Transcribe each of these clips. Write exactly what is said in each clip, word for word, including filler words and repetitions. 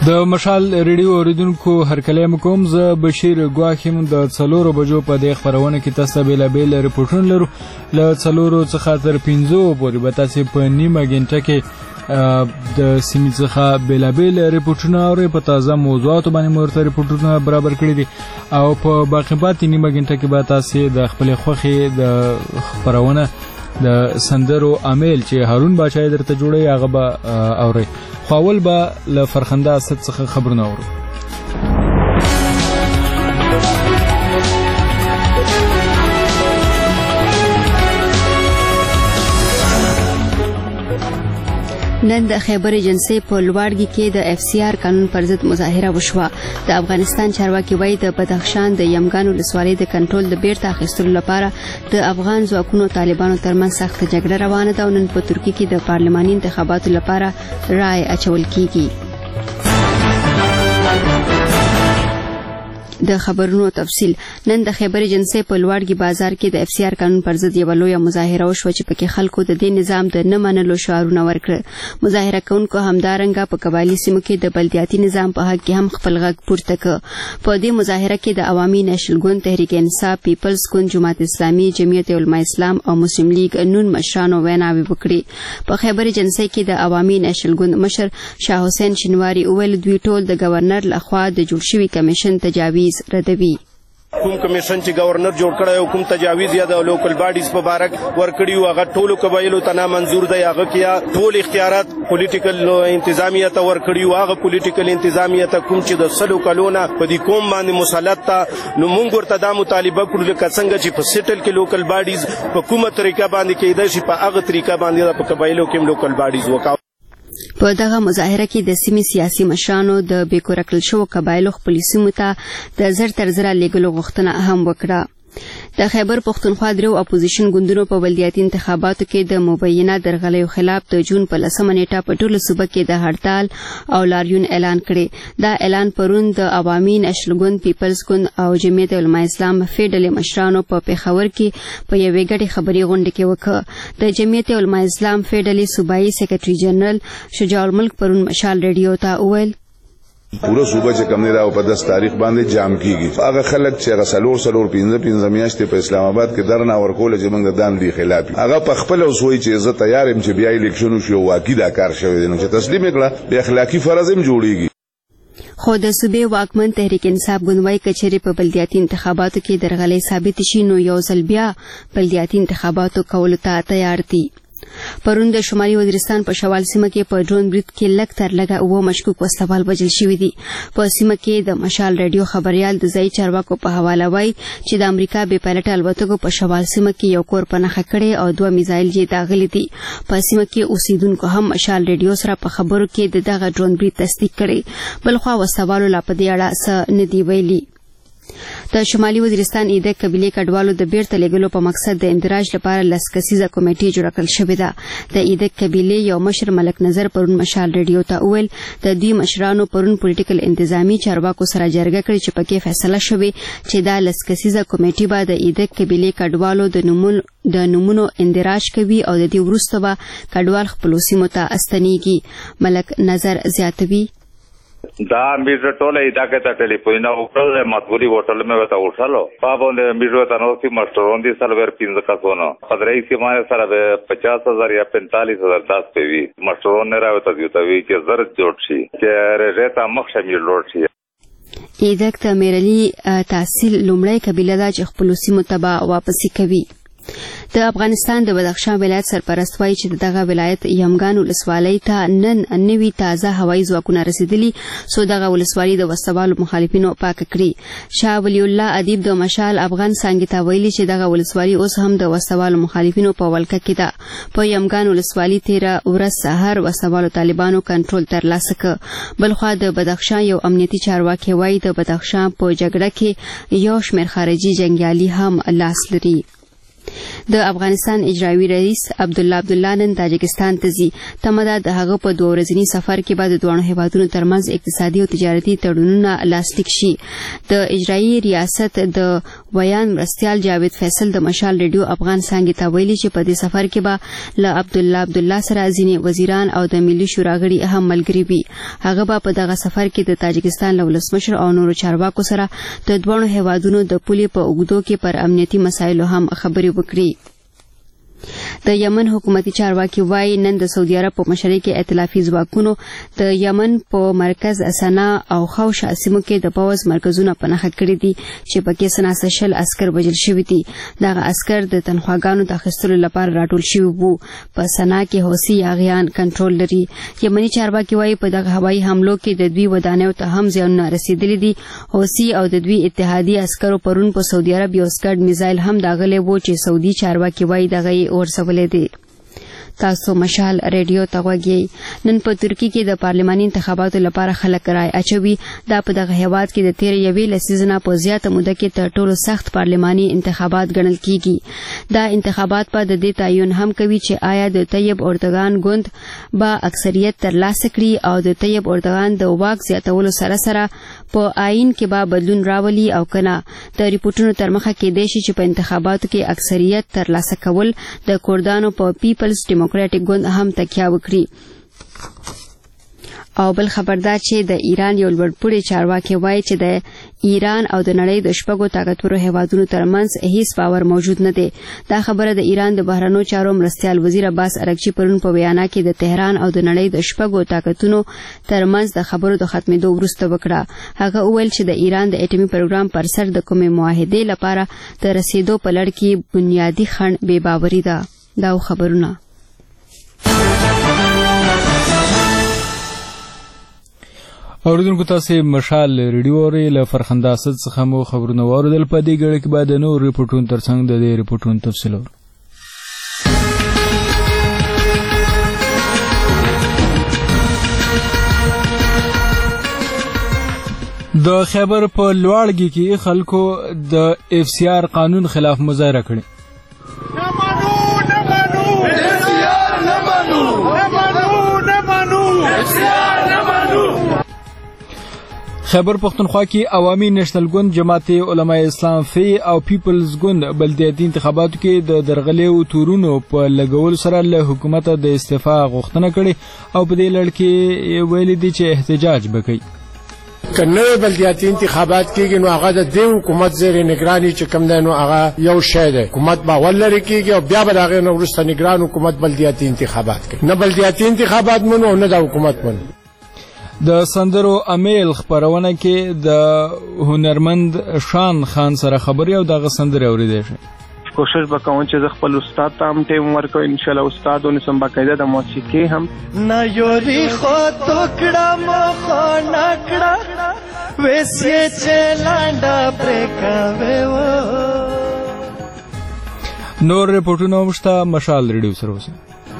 د مشال ریډیو اوریدونکو هرکلی کوم زه بشیر ګواخیم د څلورو بجو په دې خبرونه کې تاسو بیلابیل ریپورټونه لرو له څلورو څخه تر پنځو پورې به تاسو په نیمه غنټه کې د سیمې څخه بیلابیل ریپورټونه اورئ په تازه موضوعاتو باندې مرته ریپورټونه برابر کړي دي او په باقي پاتې نیمه غنټه کې به تاسو د خپل خوښي د خبرونه د سندرو عامل چې هارون بادشاہ درته جوړي هغه به اورئ خو اول به له فرخنده اسد څخه خبرونه اورو. نن د خیبر ایجنسی په لوړګي کې د اف سی آر قانون پر ضد مظاهره وشوه. د افغانستان چارواکي وایي د بدخشان د یمګان ولسوالۍ د کنټرول د بیرته اخیستلو لپاره د افغان ځواکونو طالبانو ترمنځ سخت جګړه روانه ده او نن په ترکیه کې د پارلماني انتخاباتو لپاره رای اچول کیږي. د خبرونو تفصیل. نن د خیبر ایجنسی په لوړګي بازار کې د اف سی آر قانون پر ضد یو لویه مظاهره وشوه چې پکې خلکو د دې نظام د نه منلو شعارونه ورکړل. مظاهره کوونکو همدارنګه په قبایلی سیمو کې د بلدیاتي نظام په حق کې هم خپل غږ پورته کړ. په دې مظاهره کې د عوامي نېشنل ګوند، تحریک انصاف، پیپلز ګوند، جماعت اسلامي، جمعیت علماء اسلام او مسلم لیگ نون مشرانو ویناوې وکړې. په خیبر ایجنسی کې د عوامي نېشنل ګوند مشر شاه حسین شینواری وویل دوی ټول د گورنر لخوا د جوړ شوي کمیشن تجاویز ردوي. کوم کمیشن چې گورنر جوړ کړی او کوم تجاویز یا د لوکل باډیز په باره ورکړي او هغه ټولو قبایلو ته نامنظور دی، هغه کې ټول اختیارات پولیټیکل انتظامیه ته ورکړي او هغه پولیټیکل انتظامیه ته کوم چې د سلو کلونه په دې قوم باندې مسلط ته نو موږ ورته دا مطالبه کړو لکه څنګه چې په سیټل کې لوکل باډیز په کومه طریقه باندې کېدای شي په هغه طریقه باندې په قبایلو کې لوکل باډیز وکړو. په دغه مظاهره کې د سیمې سیاسي مشرانو د بیکوره کړل شوو قبایلو خپلې سیمو ته د زر تر زره لیږلو غوښتنه هم وکړه. د خیبر پښتونخوا درو اپوزیشن ګوندونو په بلدیاتي انتخاباتو کې د مبینه درغلیو خلاف د جون په لسمه نیټه په ټولو صوبه کې د هړتال او لاریون اعلان کړی. دا اعلان پرون د عوامي نېشنل ګوند، پیپلز ګوند او جمعیت علماء اسلام فیډرل مشرانو په پیښور کې په یوې ګډې خبري غونډه کې وکړ. د جمعیت علماء اسلام فیډرل صوبایي سیکریټري جنرال شجاع الملک پرون مشال ریډیو ته وویل پورا صوبه چې کم نه راو په داس تاریخ باندې جام کیږي. هغه خلک چې هغه سلور سلور پنځه پنځه میاشتې په اسلام آباد کې درنه ورکول چې موږ د دان دی خلاف هغه په خپل اوسوي چې زه تیار يم چې بیا الیکشن شو واقعي دا کار شوی دی نو چې تسلیم کړه به اخلاقی فرض هم جوړیږي. خو د صوبې واکمن تحریک انصاف ګوند وايي کچېرې په بلدیاتي انتخاباتو کې درغلي ثابت شي نو یو ځل بیا بلدیاتي انتخاباتو کولو ته تیار دي. پرون د شمالي وزیرستان په شوال سیمه کې په ډرون برید کې لږ تر لږه اوه مشکوک وسلوال وژل شوي دي. په سیمه کې د مشال ریډیو خبريال د ځایي چارواکو په حواله وایي چې د امریکا بې پایلټه الوتکو په شوال سیمه کې یو کور په نښه کړی او دوه میزایل یې داغلي دي. په سیمه کې اوسیدونکو هم مشال ریډیو سره په خبرو کې د دغه ډرون برید تصدیق کړی. بلخوا وسلوالو لا په دې اړه څه نه دي ویلي. د شمالي وزیرستان ایدک قبیلې کډوالو د بیرته لیږلو په مقصد د اندراج لپاره لس کسیزه کمیټې جوړه کړل شوې ده. د ایدک قبیلې یو مشر ملک نظر پرون مشال ریډیو ته وویل د دوی مشرانو پرون پولیټیکل انتظامی چارواکو سره جرګه کړې چې پکې فیصله شوې چې دا لس کسیزه کمیټې به د ایدک قبیلې کډوالو د نومونو د نومونو اندراج کوي او د دې وروسته به کډوال خپلو سیمو ته استنیږي. ملک نظر زیاتوي دا میرے ٹولے علاقے تا ٹیلیفون اوپر مطبوعی ہوٹل میں وتا اٹھالو پابند میرے تا نو سی ماسٹرون دی سال ور پینز کا سونا پدرئی سی مارے سره پچاس ہزار یا پینتالیس ہزار داس پہ وی ماسٹرون نے راوتا دیتا وی کہ زرد جوړ شي چې رتا مخ شامل لوړ شي. ایدک ته میرلی تحصیل لومړی قبیله دا چې خپل سیمو ته واپسی کوي. د افغانستان د بدخشان ولایت سرپرست وایي چې دغه ولایت یمګان ولسوالۍ ته نن نوي تازه هوایي ځواکونه رسیدلي سو دغه ولسوالۍ د وسوالو مخالفینو پاک کړي. شاه ولی الله ادیب د مشال افغان څنګه ته ویلي چې دغه ولسوالۍ اوس هم د وسوالو مخالفینو په ولکه کې ده. په یمګان ولسوالۍ تیره ورځ سحر وسوالو طالبانو کنټرول ترلاسه کړ. بلخوا د بدخشان یو امنیتي چارواکي وایي د بدخشان په جګړه کې یو شمېر خارجي جنګیالي هم لاس لري. د افغانستان اجرایي رئیس عبدالله عبدالله نن تاجکستان ته ځي. تمه ده د هغه په دوه ورځني سفر کې به د دواړو هیوادونو ترمنځ اقتصادي او تجارتي تړونونه لاسلیک شي. د اجرایي ریاست د ویان مرستیال جاوید فیصل د مشال ریډیو افغان څانګې ته ویلي چې په دې سفر کې به له عبدالله عبدالله سره ځینې وزیران او د ملي شورا غړي هم ملګري وي. هغه به په دغه سفر کې د تاجکستان له ولسمشر او نورو چارواکو سره د دواړو هیوادونو د پولې په اوږدو کې پر امنیتي مسایلو هم خبرې وکړي. د یمن حکومتي چارواکي وایي نن د سعودي عرب په مشرۍ کې ائتلافي ځواکونو د یمن په مرکز سنا او خوش سیمو کې د پوز مرکزونه پناه کړي دي چې پکې سناسه شل عسكر وژل شوي دي. دغه عسكر د تنخواګانو د اخیستلو لپاره راټول شوي وو. په سنا کې حوثي یاغیان کنټرول لري. یمني چارواکي وایي په دغه هوایي حملو کې د دوی ودانیو ته هم زیانونه رسیدلي دي. حوثي او د دوی اتحادي عسکرو پرون په سعودي عرب یو سکډ میزایل هم داغلي وو چې سعودي چارواکي وایي دغه ورسولې دي. تاسو مشال ریډیو ته غوږی. نن په ترکی کې د پارلماني انتخاباتو لپاره خلک رای اچوي. دا په دغه هیواد کې د تیر یوې لسیزه په زیاته موده کې تر ټولو سخت پارلماني انتخابات ګڼل کیږي. دا انتخابات په د دې تعین هم کوي چې آیا د طیب اردوغان ګوند با اکثریت ترلاسه کړي او د طیب اردوغان د واک زیاتولو سره سره په آئین کې به بدلون راولي او کنه. د ریپورتونو تر مخه کې دی چې په انتخاباتو کې اکثریت ترلاسه کول د کردانو په پیپلز ډیموکراټیک ګوند هم تکیه وکړي. او بل خبردار چې د ایران یو لوړپوړی چارواکي وایي چې د ایران او د نړۍ د شپږو طاقتورو هیوادونو ترمنځ هیڅ باور موجود نه دی. دا خبره د ایران د بهرنیو چارو مرستیال وزیر عباس ارغچی پرون په ویانا کې د تهران او د نړۍ د شپږو طاقتونو ترمنځ د خبرو د ختمېدو وروسته وکړه. هغه وویل چې د ایران د اټومي پروګرام پر سر د کومې معاهدې لپاره د رسیدو په لړ کې بنیادي خنډ بې باوري ده. دا خبرونه اوریدونکو تاسو مشال ریډیو اورئ. له فرخنده اسد څخه مو خبرونه واوریدل. په دې ګړې کې به د نورو ریپورټونو ترڅنګ د دې ریپورټونو تفصیل اورو. د خیبر په لوړګي کې خلکو د اف سی آر قانون خلاف مظاهره کړې. خیبر پختونخوا کې عوامي نېشنل ګوند، جماعت علماء اسلام فی او پیپلز ګوند بلدیاتي انتخاباتو کې د درغلیو تورونو په لګول سره له حکومت د استعفا غوښتنه کړې او په دې لړ کې ویلي دي چې احتجاج وکړي. کنه بلدیاتي انتخابات کېږي نو هغه د دې حکومت زیر نگرانی چې کوم دی نو هغه یو شی دی. حکومت باور لري کېږي او بیا به د هغې نه وروسته نگران حکومت بلدیاتي انتخابات کوي. نه بلدیاتي انتخابات منو او نه د حکومت منو. د سندرو امیل خبرونه کې د هنرمند شان خان سره خبري او دغه سندره اوریدل شي. کوشش وکوم چې خپل استاد ته هم ټیم ورکو. ان شاء الله استادونه سم باقاعده د موسیقي هم نه یوري خو توکړه مخ نکړه وېسې چې لانډه پرکاوي و. نور ریپورتونه مشته مشال ریډیو سره اوسه.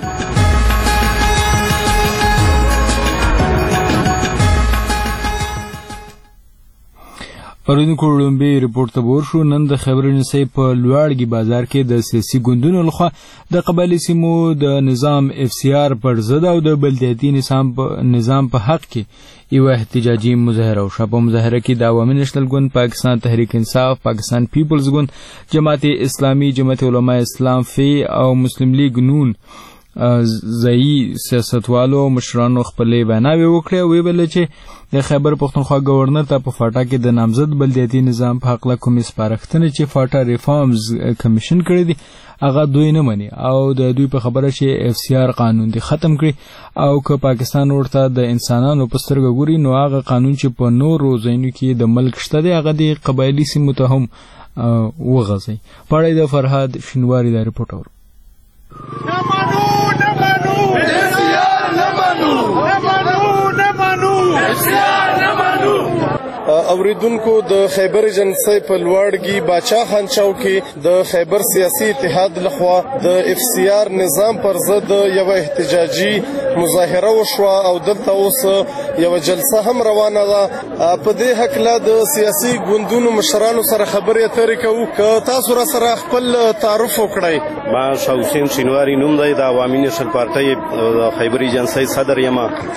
اوریدونکو لومبي ریپورت ته ور شو. نن د خبرنسۍ په لوړګي بازار کې د سیاسي ګوندونو لخوا د قبایلي سیمو د نظام اف سی آر پر ضد او د بلدیاتي نظام په نظام په حق کې یو احتجاجي مظاهره وشوه. په مظاهره کې د عوامي نېشنل ګوند، پاکستان تحریک انصاف، پاکستان پیپلز ګوند، جماعت اسلامي، جماعت علماء اسلام فی او مسلم لیگ نون ځایي سیاستوالو مشرانو خپلې ویناوې وکړې او ویل چې د خیبر پختونخوا گورنر ته په فاټا کې د نامزد بلدیاتي نظام په حق له کومې سپارښتنې چې فاټا ریفارمز کمیشن کړی دي هغه دوی نه مني او د دوی په خبره چې اف سی آر قانون دی ختم کړي او که پاکستان ورته د انسانانو په سترګه ګوري نو هغه قانون چې په نورو ځایونو کې د ملک شته دی هغه د قبایلي سیمو ته هم وغځي. پړی د فرهاد شینواری دا ریپورټ اورو. اوریدونکو د خیبر ایجنسی په لوړګي باچا خان چوک کې د خیبر سیاسي اتحاد لخوا د اف سی آر نظام پر ضد یو احتجاجي مظاهره وشوه او دلته اوس یو جلسه هم روانه ده. په دې هکله د سیاسي ګوندونو مشرانو سره خبرې اترې کوو. که تاسو را سره خپل تعارف وکړئ. ما شاه حسین شینواری نوم دی، د عوامي نیشنل پارټۍ د خیبر ایجنسۍ صدر یم.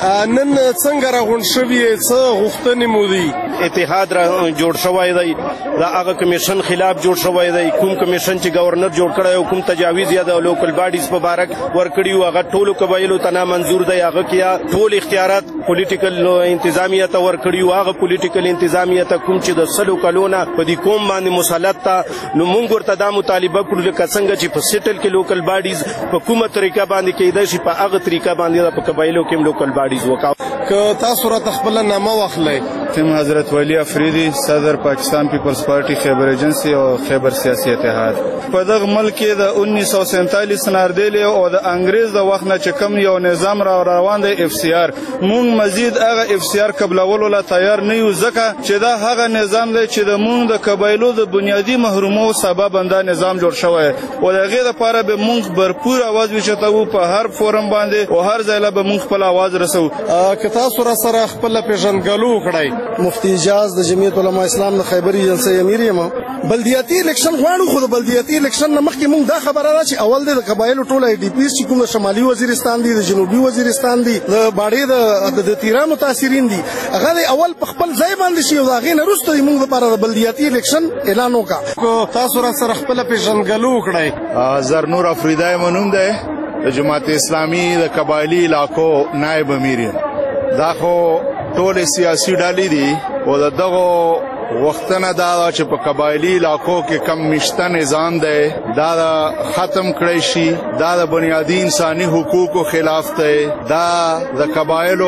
نن څنګه راغونډ شوي، څه غوښتنې مو دي؟ اتحاد را جوړ شوی دی، د هغه کمیشن خلاف جوړ شوی دی. کوم کمیشن چې گورنر جوړ کړی او کوم تجاویز یا د لوکل باډیز په باره ورکړي وو هغه ټولو قبایلو ته نامنظور دی. هغه کې ټول اختیارات پولیټیکل انتظامیه ته ورکړي وو. هغه پولیټیکل انتظامیه ته کوم چې د سلو کلونه په دې قوم باندې مسلط ته، نو موږ ورته دا مطالبه کړو لکه څنګه چې په سیټل کې لوکل باډیز په کومه طریقه باندې کېدای شي په هغه طریقه باندې په قبایلو کې لوکل باډیز وکاو. که تاسو راته خپله نامه واخلئ. تم حضرت ولی افریدی، صدر پاکستان پیپلز پارټي خیبر ایجنسی او خیبر سیاسي اتحاد. په دغه ملک کې د انیس سو سینتالیس ناردېلې او د انګریز د وخت نه چې کوم یو نظام را روان دی اف سی آر، مونږ مزید هغه اف سی آر قبلولو لا تیار نه یو، ځکه چې دا هغه نظام دی چې د مونږ د قبایلو د بنیادی محرومو سبب انده نظام جوړ شوی او د هغې لپاره به مونږ برپور اواز وچتوو په هر فورم باندې او هر ځای له به مونږ خپل اواز رسوو. که تاسو را سره خپله پېژندګلو وکړئ. مفتی اجاز د جمعیت علما اسلام د خیبر ایجنسۍ امیر یم. بلدیاتي الیکشن غواړو، خو د بلدیاتي الیکشن نه مخکې مونږ دا خبره ده چې اول د قبایلو ټول آی ډي پیز چې کوم د شمالي وزیرستان دي، د جنوبي وزیرستان دي، د باډې د تیرا متاثرین دي، هغه د اول په خپل ځای باندې شي او د هغې نه وروسته مونږ لپاره د بلدیاتي الیکشن اعلان وکړه. که تاسو را سره خپله پېژندګلو وکړئ. زرنور افریدی مو نوم دی، د جماعت اسلامي د قبایلي علاقو نایب امیر یم. دا خو ټولې سیاسي ډلې دي او د دغو غوښتنه دا ده چې په قبایلي علاقو کې کم مشته نظام دی دا ختم کړی شي. دا د بنیادي انساني حقوقو خلاف دی. دا د قبایلو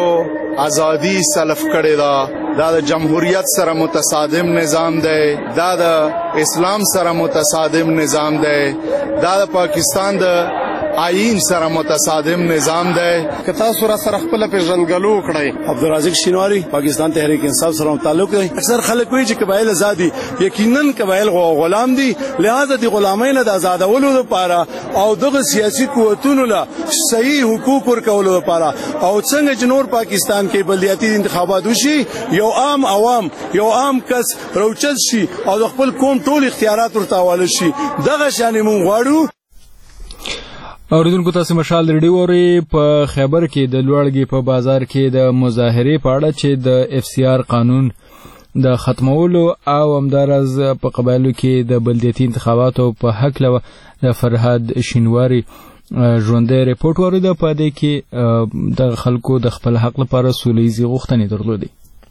ازادي سلف کړې ده. دا د جمهوریت سره متصادم نظام دی. دا د اسلام سره متصادم نظام دی. دا د پاکستان د آئین سره متصادم نظام دی. که تاسو را سره خپله پېژندګلو وکړئ. عبدالرازق شینواری، پاکستان تحریک انصاف سره تعلق دی. اکثر خلک وایي چې قبایل آزاد دي، یقینا قبایل غلام دي، لہذا د غلامۍ نه د آزادولو لپاره او دغه سیاسي قوتونو له صحیح حقوق ورکولو لپاره او څنګه چې نور پاکستان کې بلدیاتي انتخابات وشي، یو عام عوام یو عام کس راوچت شي او د خپل قوم ټول اختیارات ورته حواله شي. دغه شانې مونږ غواړو. اوریدونکو تاسو مشال ریډیو اوري. په خیبر کې د لوړګي په بازار کې د مظاهرې په اړه چې د اف سی آر قانون د ختمولو او همدارز په قبایلو کې د بلدیاتي انتخاباتو په حق له د فرهاد شینواری ژوندۍ ریپورت ورده. په دې کې د خلکو د خپل حق لپاره سولهییزې غوښتنې درلودې.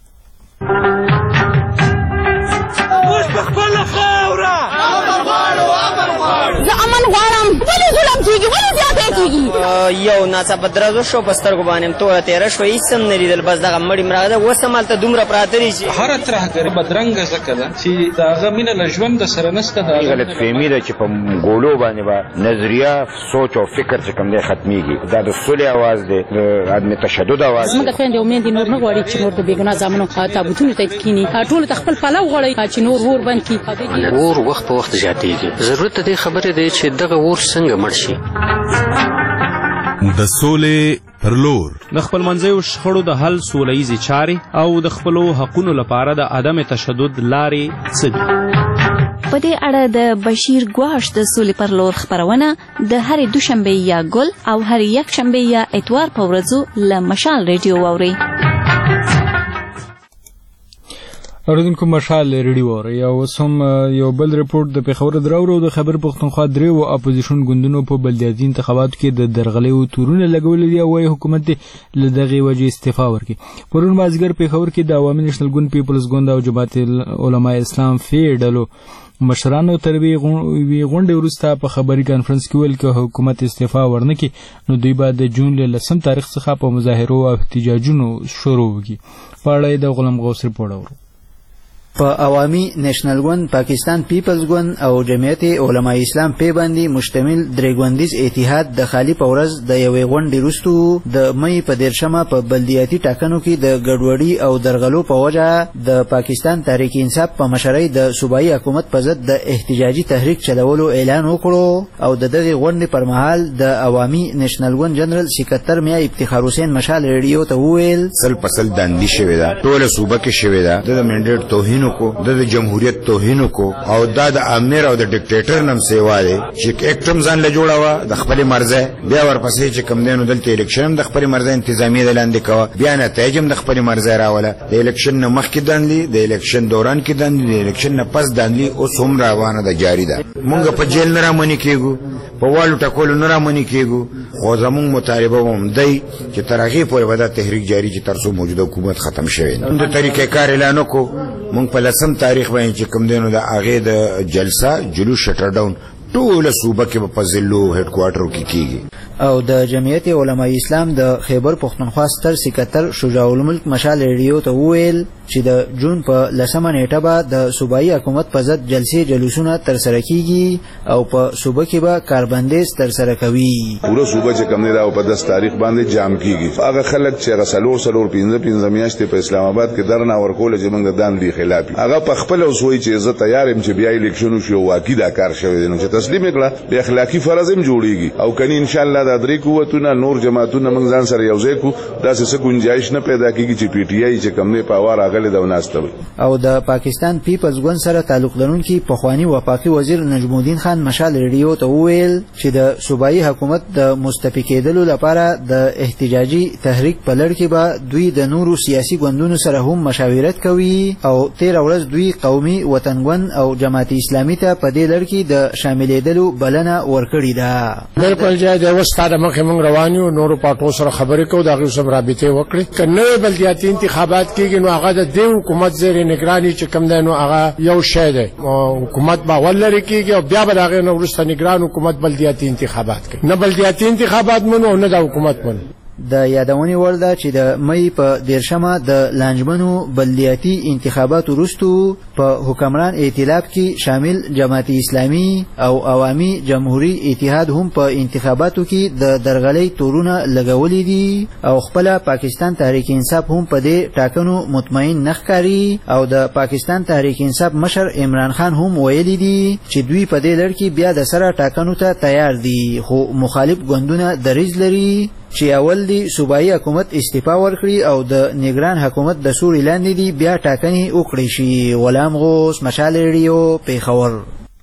کیږي ولې زیاتې کیږي یو ناڅاپه درز وشو په سترګو باندې توره تېره شوه هېڅ هم نه لیدل بس دغه مړي مړه ده اوس هم هلته دومره پراته دي چې هره ترهګري بدرنګه ځکه ده چې د هغه مینه له ژوند سره نشته. د غلطفهمي ده چې په ګولو باندې به نظریه سوچ او فکر چې کوم دی ختمیږي. دا د سولې اواز دی، د عدم تشدد اواز دی. زموږ خویندې او میندې نور نه غواړي چې نور د بېګناه زامنو تابوتونو ته کښېني، ټولو ته خپل پلو غواړي چې نور اور بند کړي. اور وخت په وخت زیاتېږي. ضرورت د دې خبرې دی چې دغه اور څنګه مړ شي. د سولې پر لور د خپلمنځیو شخړو د حل سولهییزې چارې او د خپلو حقونو لپاره د عدم تشدد لارې څه دي؟ په دې اړه د بشیر ګواش د سولې پر لور خپرونه د هرې دوشنبې یا ګل او هرې یکشنبې یا اتوار په ورځو له مشال ریډیو واورئ. اوریدونکو مشال ریډیو اوري. او سم یو بل ریپورت د پېښور دراورو د خیبر پښتونخوا دریو اپوزیشن ګوندونو په بلدیاتي انتخاباتو کې د درغلیو تورونه لګولي دي او وايي حکومت دې له دغې وجې استعفا ورکړي. پرون مازدیګر پېښور کې د عوامي نیشنل ګوند پیپلز ګوند او جماعت علما اسلام فی ډلو مشرانو تر وی غونډې وروسته په خبري کانفرنس کې ویل چې حکومت استعفا ورنکړي نو دوی به د جون له لسم تاریخ څخه په مظاهرو او احتجاجونو شروع وکړي. په اړه د غلام غوث ریپورت اورو. په عوامي نېشنل ګوند، پاکستان پیپلز ګوند او جمعیت علماء اسلام په باندې مشتمل درې ګوندیز اتحاد د خالی په ورځ د یوې غونډې وروسته د مې په دیرشمه په بلدیاتي ټاکنو کې د ګډوډي او درغلو په وجه د پاکستان تحریک انصاف په مشرۍ د صوبایي حکومت په ضد د احتجاجي تحریک چلولو اعلان وکړو او د دغې غونډې پر مهال د عوامي نېشنل ګوند جنرال سکرټر میا افتخار حسین مشال ریډیو ته وویل سل پسل داندي شوې ده، ټوله صوبه کې شوې ده، د منډیټ توهین کو د جمهوریت توهین کو او دا د امیر او د ډیکټیټر نم سیوا دی چې اکټم ځان له جوړاوه د خپل مرزه بیا ورپسې چې کم دینو دلته الیکشن د خپل مرزه انتظامی د لاندې کوه بیا نتایج د خپل مرزه راوله د الیکشن نه مخکې دانلی د الیکشن دوران کې دانلی د الیکشن نه پس دانلی اوس هم روانه ده جاری ده. مونږ په جیل نه رامنې کېږو، په والو ټکولو نه رامنې کېږو، خو زمونږ مطالبه هم دی چې تر هغې پورې به دا تحریک جاري چې تر څو موجوده حکومت ختم شوی د طریقې کار اعلان وکړو. مونږ په لسم تاریخ باندې چې کوم دینو د هغې د جلسه جلوس شټر ډاون ټوله صوبه کې به په ضلعو هډ کوارټرو کې کېږي. او د جمعیت علماء اسلام د خیبر پښتونخوا ستر سکرټر شجاع الملک مشال ریډیو ته وویل چې د جون په لسمه نیټه به د صوبایي حکومت په ضد جلسې جلوسونه ترسره کیږي او په صوبه کې به کاربندیز ترسره کوي. پوره صوبه چې کوم دی دا په داس تاریخ باندې جام کیږي. هغه خلک چې غسلور سلور پنځه پنځه میاشتې په اسلام آباد کې درنه ورکول چې موږ د دان دی خلاف هغه په خپل اوسوي چې زه تیار يم چې بیا الیکشن شو واقعي دا کار شوی دی نو چې تسلیم کړه به اخلاقی فرض هم جوړیږي او کني ان شاء الله د درې قوتونه نور جماعتونه موږ ځان سره یوځای کو دا څه گنجائش نه پیدا کیږي چې پی ټی آی چې کوم نه پاوار اغله د وناسته. او د پاکستان پیپلز ګوند سره تعلق لرونکي پخوانی وفاقي وزیر نجم الدین خان مشال ریډیو ته وویل چې د صوبایي حکومت د مستفی کېدلو لپاره د احتجاجي تحریک په لړ کې به دوی د نورو سیاسي ګوندونو سره هم مشاورت کوي او تیر ورځ دوی قومي وطنګوند او جماعت اسلامي ته په دې لړ کې د شاملېدلو بلنه ورکړې ده. بالکل جای د وستا مخه موږ روانیو نورو پټو سره خبرې کوو دا غو سم رابطه وکړي کنه بلدیاتي انتخابات کېږي نو هغه د دیو حکومت زیر نگرانی چې کم دی نو هغه یو شی دی حکومت به ولري کېږي او بیا به هغه نو وروسته نگران حکومت بلدیاتي انتخابات کوي نه بلدیاتي انتخابات مونږ نه د حکومت مونږ د یادونې وړ ده چې د مې په دیرشمه د لانجمنو بلدیاتي انتخاباتو وروسته په حکمران ائتلاف کې شامل جماعت اسلامي او عوامي جمهوریت اتحاد هم په انتخاباتو کې د درغلۍ تورونه لګولې دي او خپل پاکستان تحریک انصاف هم په دې ټاکنو مطمئن نه ښکاري او د پاکستان تحریک انصاف مشر عمران خان هم ویلي دي چې دوی په دې لړ کې بیا د سره ټاکنو ته تیار دي خو مخالف ګوندونه دریځ لري چې اول دی صوبایي حکومت استعفا ورکړي او د نگران حکومت د سوري لاندې دی بیا ټاکنې وکړي شي. غلام غوث مشال ریډیو پیښور.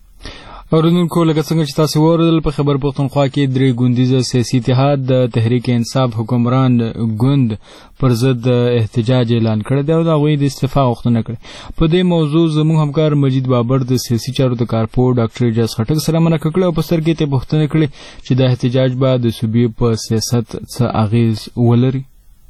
اوریدونکو لکه څنګه چې تاسو واوریدل په خبر پښتونخوا کې درې ګوندیزه سیاسي اتحاد د تحریک انصاف حکمران ګوند پر ضد احتجاج اعلان کړی دی او د هغوی د استعفا غوښتنه کړې. په دې موضوع زموږ همکار مجید بابر د سیاسي چارو د کارپور ډاکټر اجاز خټک سره مرکه کړې او په سترګې ته پوښتنه کړې چې د احتجاج به د صوبې په سیاست څه اغیز ولري.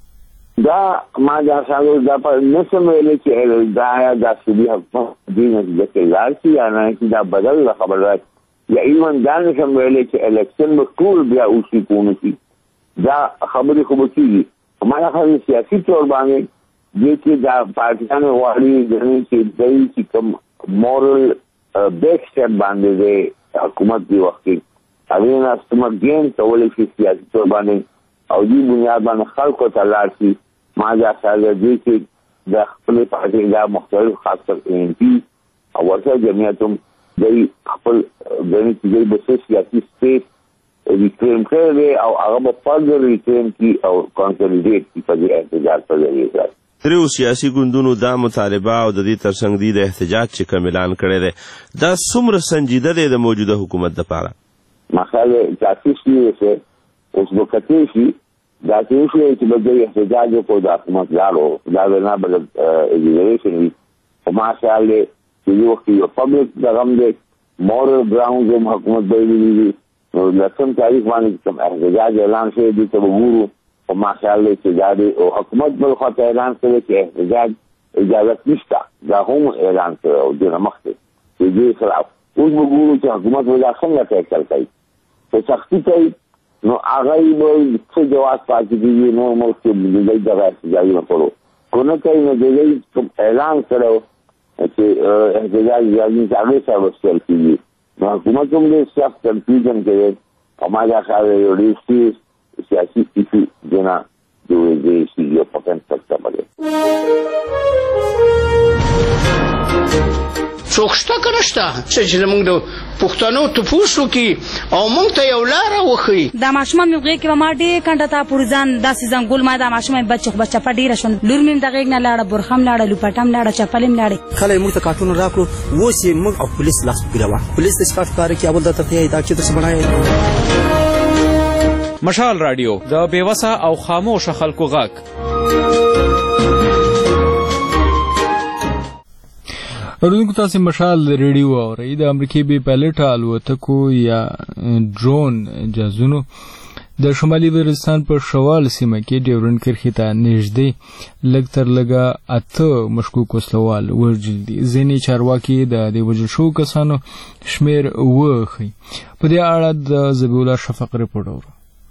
دا ما دا سالو دا په نسم ویلې چې دا یا د صوبې حکومت دین د کېلار چې یا نه چې دا بدل خبر راځي یا ایون دا نسم ویلې چې الیکشن به ټول بیا اوسې کوونی شي دا خبرې خو به کېږي. ما خو سیاسي تور باندې دې چې دا پارټیان واړي د چې دوی چې کوم مورل بیک سټپ باندې د حکومت دی وخت کې هغه نه استعمال ګین کولای شي سیاسي تور باندې او دې بنیاد باندې خلکو ته لاړ شي. ما دا ساده دي چې د خپل پارټي دا مختلف خاص کر ان پی او ورته جمعیتوم د خپل د نتیجې په سیاسي سټیټ ریکلیم کړي او هغه په فردر ریکلیم کی او کنسولیډیټ کی په دې احتجاج په لري. درو سیاسي ګوندونو دا مطالبه او د دې ترڅنګ دی د احتجاج چې کوم اعلان کړی دی دا څومره سنجیده دی د موجوده حکومت لپاره؟ مخاله تاسو چې اوس وکړئ شي دا چې چې به د احتجاج کو د حکومت لارو دا نه بل ایجوکیشن وي په ماشاءالله چې یو کې یو پبلک دغم دی مورل ګراوند هم حکومت دی نو لکم تاریخ باندې کوم احتجاج اعلان شوی دی ته وګورو په ماشاءالله چې دا دی او حکومت بل خو اعلان کړی چې احتجاج اجازه نشته دا هم اعلان کړی او د مخته چې دې خلاف اوس وګورو چې حکومت ولا څنګه فیصله کوي په سختي کوي نو هغه یې څه جواز پاتې دي نو موږ چې د دې ځای ځای نه کړو کو نه کوي نو د دې اعلان کړو چې احتجاج ځاني هغه څه وسول کیږي نو حکومت هم دې سخت کنفیوژن کوي او ما دا خاله یو ډیسي سیاسي کیږي جنا دوی دې شي یو پکن څه باندې څوکشته کنهشته چې موږ د پښتنو ته پوښتنه کی او موږ ته یو لار وخی دا ماشومان موږ کې ما ډېر کنده تا پورزان داسې ځنګول ما دا ماشومان بچ بچ په ډیره شون لور مې د غېګ نه لاړه برخم لاړه لوپټم لاړه چپلم لاړه خلای موږ ته کارتون راکړو وسی موږ او پولیس لاس ګروا پولیس د سپارت کار کې اول د ته دا چې تاسو بنای مشال رادیو د بیوسه او خاموش خلکو غاک اردوونکو تاسې مشال ریډیو اورئ د امریکې بې پایلټه الوتکو یا ډرون جهازونو د شمالي وزیرستان په شوال سیمه کې ډیورنډ کرښې ته نږدې لږ تر لږه اته مشکوک وسلوال وژل دي. ځینې چارواکي د دې وژل شوو کسانو شمېر اووه ښیي. په دې اړه د ذبیح الله شفق رپورټ اورو.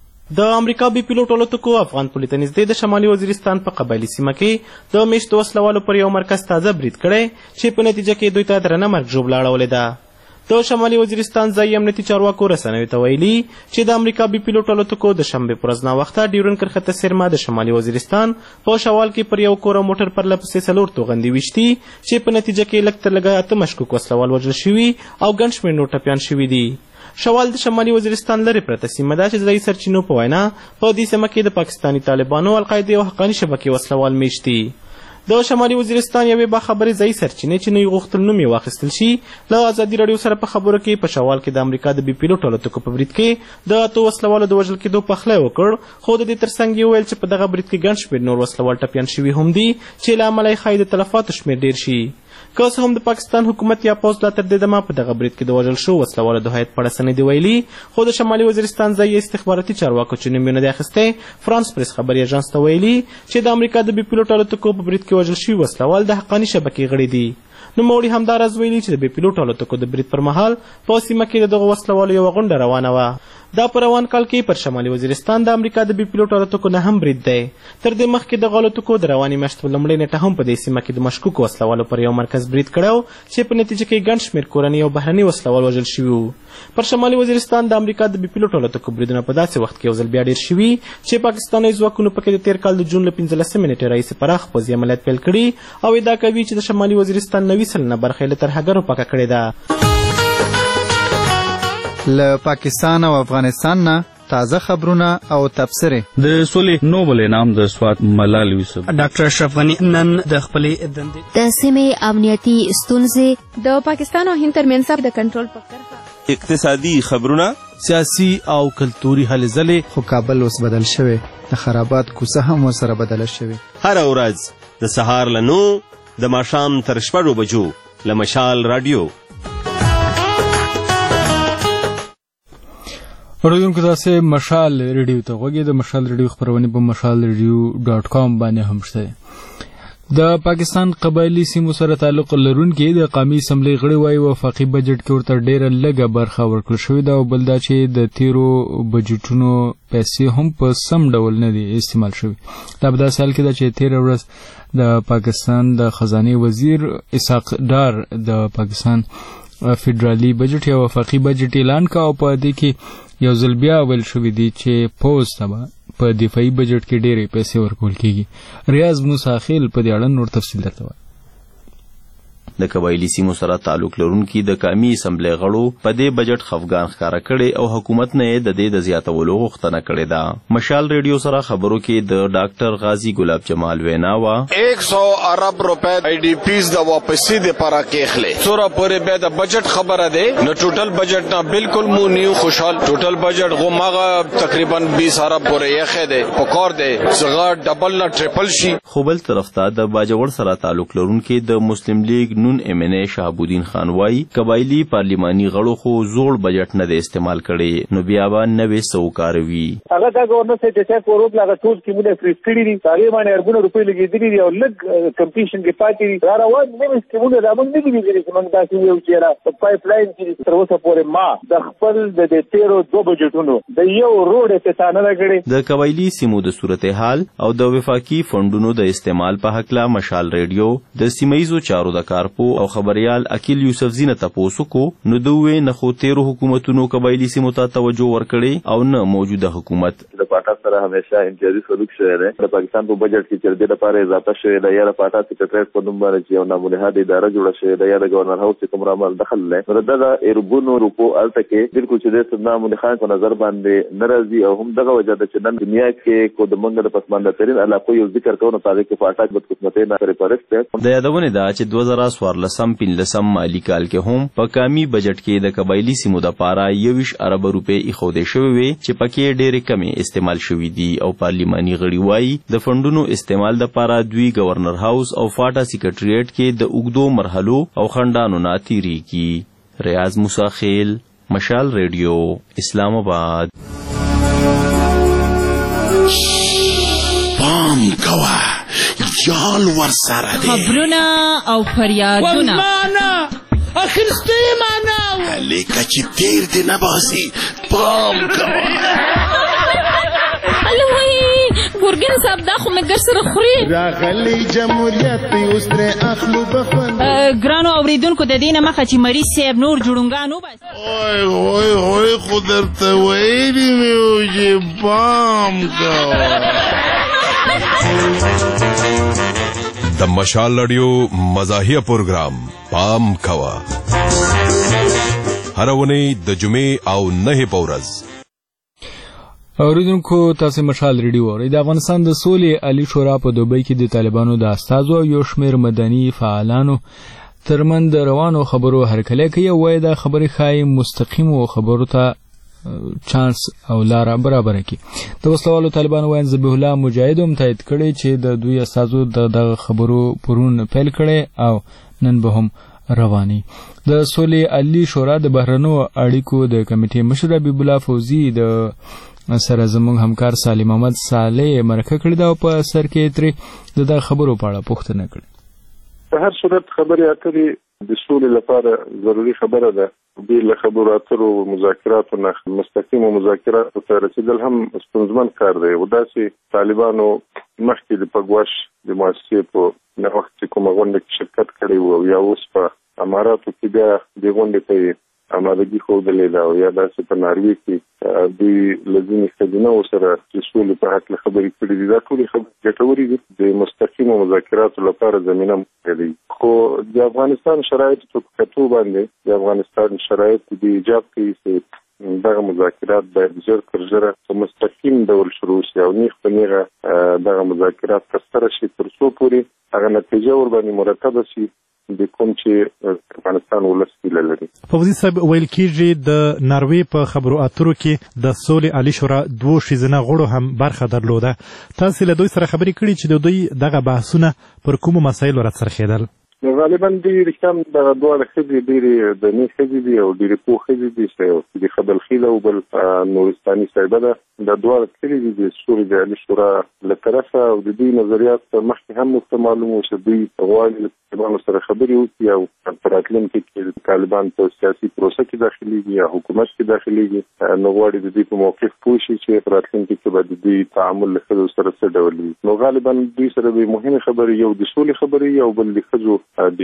د امریکا بي پیلوټ الوتکو افغان پولې ته نږدې د شمالي وزیرستان په قبایلي سیمه کې د میشتو وسلوالو پر یو مرکز تازه برید کړی چې په نتیجه کې دوی ته درنه مرګ ژوبله اړولې ده. د شمالي وزیرستان ځایي امنیتي چارواکو رسنیو ته ویلي چې د امریکا بي پیلوټ الوتکو د شنبې په ورځ ناوخته ډیورنډ کرښه ته څیرمه د شمالي وزیرستان په شوال کې پر یو کور او موټر پرله پسې څلور توغندي ویشتي چې په نتیجه کې لږ تر لږه اته مشکوک وسلوال وژل شوي او ګڼ شمېر نور ټپیان شوي دي. شوال د شمالي وزیرستان لرې پرته سیمه ده چې ځایي سرچینو په وینا په دې سیمه کې د پاکستاني طالبانو القاعدې او حقاني شبکې وسلوال میشت دي. د شمالي وزیرستان یوې باخبرې ځایي سرچینې چې نه یې غوښتل نوم یې واخیستل شي له ازادي راډیو سره په خبرو کې په شوال کې د امریکا د بي پیلوټ الوتکو په برید کې د اتو وسلوالو د وژل کېدو پخلی وکړ، خو د دې تر څنګ یې وویل چې په دغه برید کې ګڼ شمېر نور وسلوال ټپیان شوي هم دي چې له امله یې ښایي د تلفاتو شمېر ډېر شي. که څه هم د پاکستان حکومت یا پوځ لا تر دې دمه په دغه برید کې د وژل شوو وسلوالو د هیات په اړه څه نه دي ویلي، خو د شمالي وزیرستان ځایي استخباراتي چارواکو چې نوم یې نه دی اخیستی فرانس پریس خبري ایژانس ته ویلي چې د امریکا د بي پیلوټ الوتکو په برید کې وژل شوي وسلوال د حقاني شبکې غړي دي. نوموړي همداراز ویلي چې د بي پیلوټ الوتکو د برید پر مهال په سیمه کې د دغو وسلوالو یوه غونډه روانه وه. دا په روان کال کې پر شمالي وزیرستان د امریکا د بي پیلوټ الوتکو نه هم برید دی. تر دې مخکې دغه الوتکو د روانې میاشتې په لومړۍ نیټه هم په دې سیمه کې د مشکوکو وسلوالو پر یو مرکز برید کړی و چې په نتیجه کې ګڼ شمېر کورني او بهرني وسلوال وژل شوي وو. پر شمالي وزیرستان د امریکا د بي پیلوټ الوتکو بریدونه په داسې وخت کې یو ځل بیا ډېر شوي چې پاکستاني ځواکونو پکې د تېر کال د جون له پنځلسمې نیټې راهیسې پراخ پوځي عملیات پیل کړي او ادعا کوي چې د شمالي وزیرستان نوي سلنه برخه یې له ترهګرو پاکه کړې ده. له پاکستان او افغانستان نه تازه خبرونه او تبصرې. د سولې نوبل انعام د سوات ملال یوسف ډاکټر اشرف غني نن د خپلې دندې د سیمې امنیتي ستونزې د پاکستان او هند ترمنځ د کنټرول په کرښه اقتصادي خبرونه سیاسي او کلتوري هلې ځلې. خو کابل اوس بدل شوی، د خرابات کوڅه هم ورسره بدله شوې. هره ورځ د سهار له نو د ماښام تر شپږو بجو له مشال راډیو. اورېدونکو تاسې مشال ریډیو ته غوږی. د مشال ریډیو خپرونې په مشال ریډیو ډاټ کام باندې هم شته. د پاکستان قبایلي سیمو سره تعلق لرونکي د قومي اسمبلۍ غړي وایي وفاقي بجټ کې ورته ډېره لږه برخه ورکړل شوې ده او بل دا چې د تیرو بجټونو پیسې هم په سم ډول نه دي استعمال شوي. دا په داسې حال کې ده چې تېره ورځ د پاکستان د خزانې وزیر اسحاق ډار د پاکستان فدرالي بجټ یا وفاقي بجټ اعلان کا او په دې کې یو ځل بیا ویل شوي دي چې پوځ ته به په دفاعي بجټ کې ډېرې پیسې ورکول کېږي. ریاض موسی خیل په دې اړه نور تفصیل درته وایي. د قبایلي سیمو سره تعلق لرونکي د قومي اسمبلۍ غړو په دې بجټ خفګان ښکاره کړی او حکومت نه یې د دې د زیاتولو غوښتنه کړې ده. مشال ریډیو سره خبرو کې د ډاکټر غازي ګلاب جمال وینا وه ایک سو ارب روپے آئی ڈی پیز د واپسی د پاره کېخلې سوره پورې بیا د بجټ خبره ده نو ټوټل بجټ نه بالکل مو نیو خوشحال ټوټل بجټ غوماغه تقریبا بیس ارب پورې یې ده پکور ده څنګه ډبل نه ټریپل شي. خو بل طرف ته د باجوړ سره تعلق لرونکي د مسلم لیگ نون ایم این اے شهاب الدین خان وايي قبایلی پارلیماني غړو خو زوړ بجټ نه دی استعمال کړي نو بیا به نوې څه وکاروي. هغه دا ګورنر سره چې کوروپ لاګه ټول کیمونه فریز کړي دي هغه باندې ارګونه روپۍ لګېدلي دي او لږ کمپټیشن کې پاتې دي را روان نوې کیمونه دا موږ نه دي لګېدلي چې موږ داسې یو چې را په پایپ لاین کې تر اوسه پورې ما د خپل د تیرو دوه بجټونو د یو روډ افتتاح نه کړی. د قبایلی سیمو د صورتحال او د وفاقي فندونو د استعمال په هکله مشال ریډیو د سیمایزو چارو د کار کارپو او خبريال اکیل یوسفزی نه تاسو کو نو دوی نه خو تیرو حکومتونو قبایلی سیمو ته توجه ورکړي او نه موجوده حکومت د پاټا سره همیشه امتیازي سلوک شوی دی د پاکستان په بجټ کې چې د لپاره اضافه شوی دی یا د پاټا سیکریټریټ په نوم باندې چې یو نامنهاده اداره جوړه شوې ده یا د گورنر هاوس کوم رامل دخل لري نو دا د اربونو روپو الته کې بالکل چې د صدام خان په نظر باندې ناراضي او هم دغه وجه ده چې نن دنیا کې کو د منګ د پسمانده ترين علاقو یو ذکر کوو تاریخ کې پاټا بد قسمتۍ نه لري پرسته د یادونه ده چې دوه زره څوارلسم پنځلسم مالی کال کې هم په کامي بجټ کې د قبایلی سیمو د پاره یوش ارب روپے ایښودې شوې وي چې پکې ډېرې کمې استعمال شوې دي او پارلیماني غړي وایي د فندونو استعمال د پاره دوی گورنر هاوس او فاټا سیکریټریټ کې د اوګدو مرحلو او خندانو نه تیریږي. ریاض موسی خیل، مشال ریډیو، اسلام آباد. پام کوه جال ور سره دی خبرونه او فریادونه والمانا اخرستی مانا لیکه چې تیر دی نباسي پام کوه ګورګین صاحب دا خو مې ګر سره خوري راغلی جمهوریت اوس ترې اخلو بخون ګرانو اوریدونکو د دې نه مخه چې مریض صاحب نور جوړونګان وباسي اوی اوی اوی خو درته ویلي مې وو چې پام کوه. د مشال رادیو مزاحیه پروګرام پام کوه هر اونۍ د جمعې او نه په ورځ. اوریدونکو تاسو مشال ریډیو اورئ. د افغانستان د سولې عالی شورا په دوبۍ کې د طالبانو د استازو او یو شمېر مدني فعالانو ترمن د روانو خبرو هرکلی کوي او وایي دا خبرې ښایي مستقیمو خبرو ته چانس او لاره برابره کړي. د وسلوالو طالبانو وایي ذبیح الله مجاهد هم تایید کړی چې د دوی استازو د دغه خبرو پرون پیل کړی او نن به هم رواني. د سولې عالی شورا د بهرنو اړیکو د کمیټې مشر حبیب الله فوزي د سره زموږ همکار سالم محمد صالح مرکه کړې ده او په سر کې ترې د دغه خبرو په اړه پوښتنه کړې. په هر صورت خبرې اترې د سولې لپاره ضروري خبره ده. بې له خبرو اترو مذاکراتو نه مستقیمو مذاکراتو ته رسېدل هم ستونزمن کار دی. داسې طالبانو مخکې د پګوش د مؤسسې په نوښت کې کومه غونډه کې شرکت کړی و او یا اوس په اماراتو کې بیا د غونډې ته آمادګي ښودلې ده او یا داسې په ناروې کې دوی له ځینې ښځینهو سره چې سولې په هکله خبرې کړي دي. دا ټولې خبرې ګټورې دي د مستقیمو مذاکراتو لپاره زمینه موجوده دي. خو د افغانستان شرایطو په کتو باندې د افغانستان شرایط د ایجاب کوي چې دغه مذاکرات باید ژر تر ژره په مستقیم ډول شروع شي او نیغ په نیغه دغه مذاکرات ترسره شي تر څو پورې هغه نتیجه ورباندې مرتبه شي د کوم چې افغانستان ولس هیله لري. فوزي صاحب ویل کېږي د ناروې په خبرو اترو کې د سولې عالی شورا دوه ښځینه غړو هم برخه درلوده. تاسو له دوی سره خبرې کړې چې د دوی دغه بحثونه پر کومو مسایلو راڅرخېدل؟ غالبا ډېرې رښتیا دغه دواړه ښځې ډېرې دني ښځې دي او ډېرې پوه ښځې دي چې د خبل خیله او بل نورستاني صاحبه ده. دا دواړه تللي دي د سولې د عالي شورا له طرفه او د دوی نظریات مخکې هم ورته معلوم وو چې دوی غواړي له طالبانو سره خبرې وکړي او په راتلونکي کې طالبان په سیاسي پروسه کې داخليږي یا حکومت کې داخليږي نو غواړي د دوی په موقف پوه شي چې په راتلونکي کې به د دوی تعامل له ښځو سره څه ډول وي. نو غالبا دوی سره به مهمې خبرې یو د سولې خبرې او بل د ښځو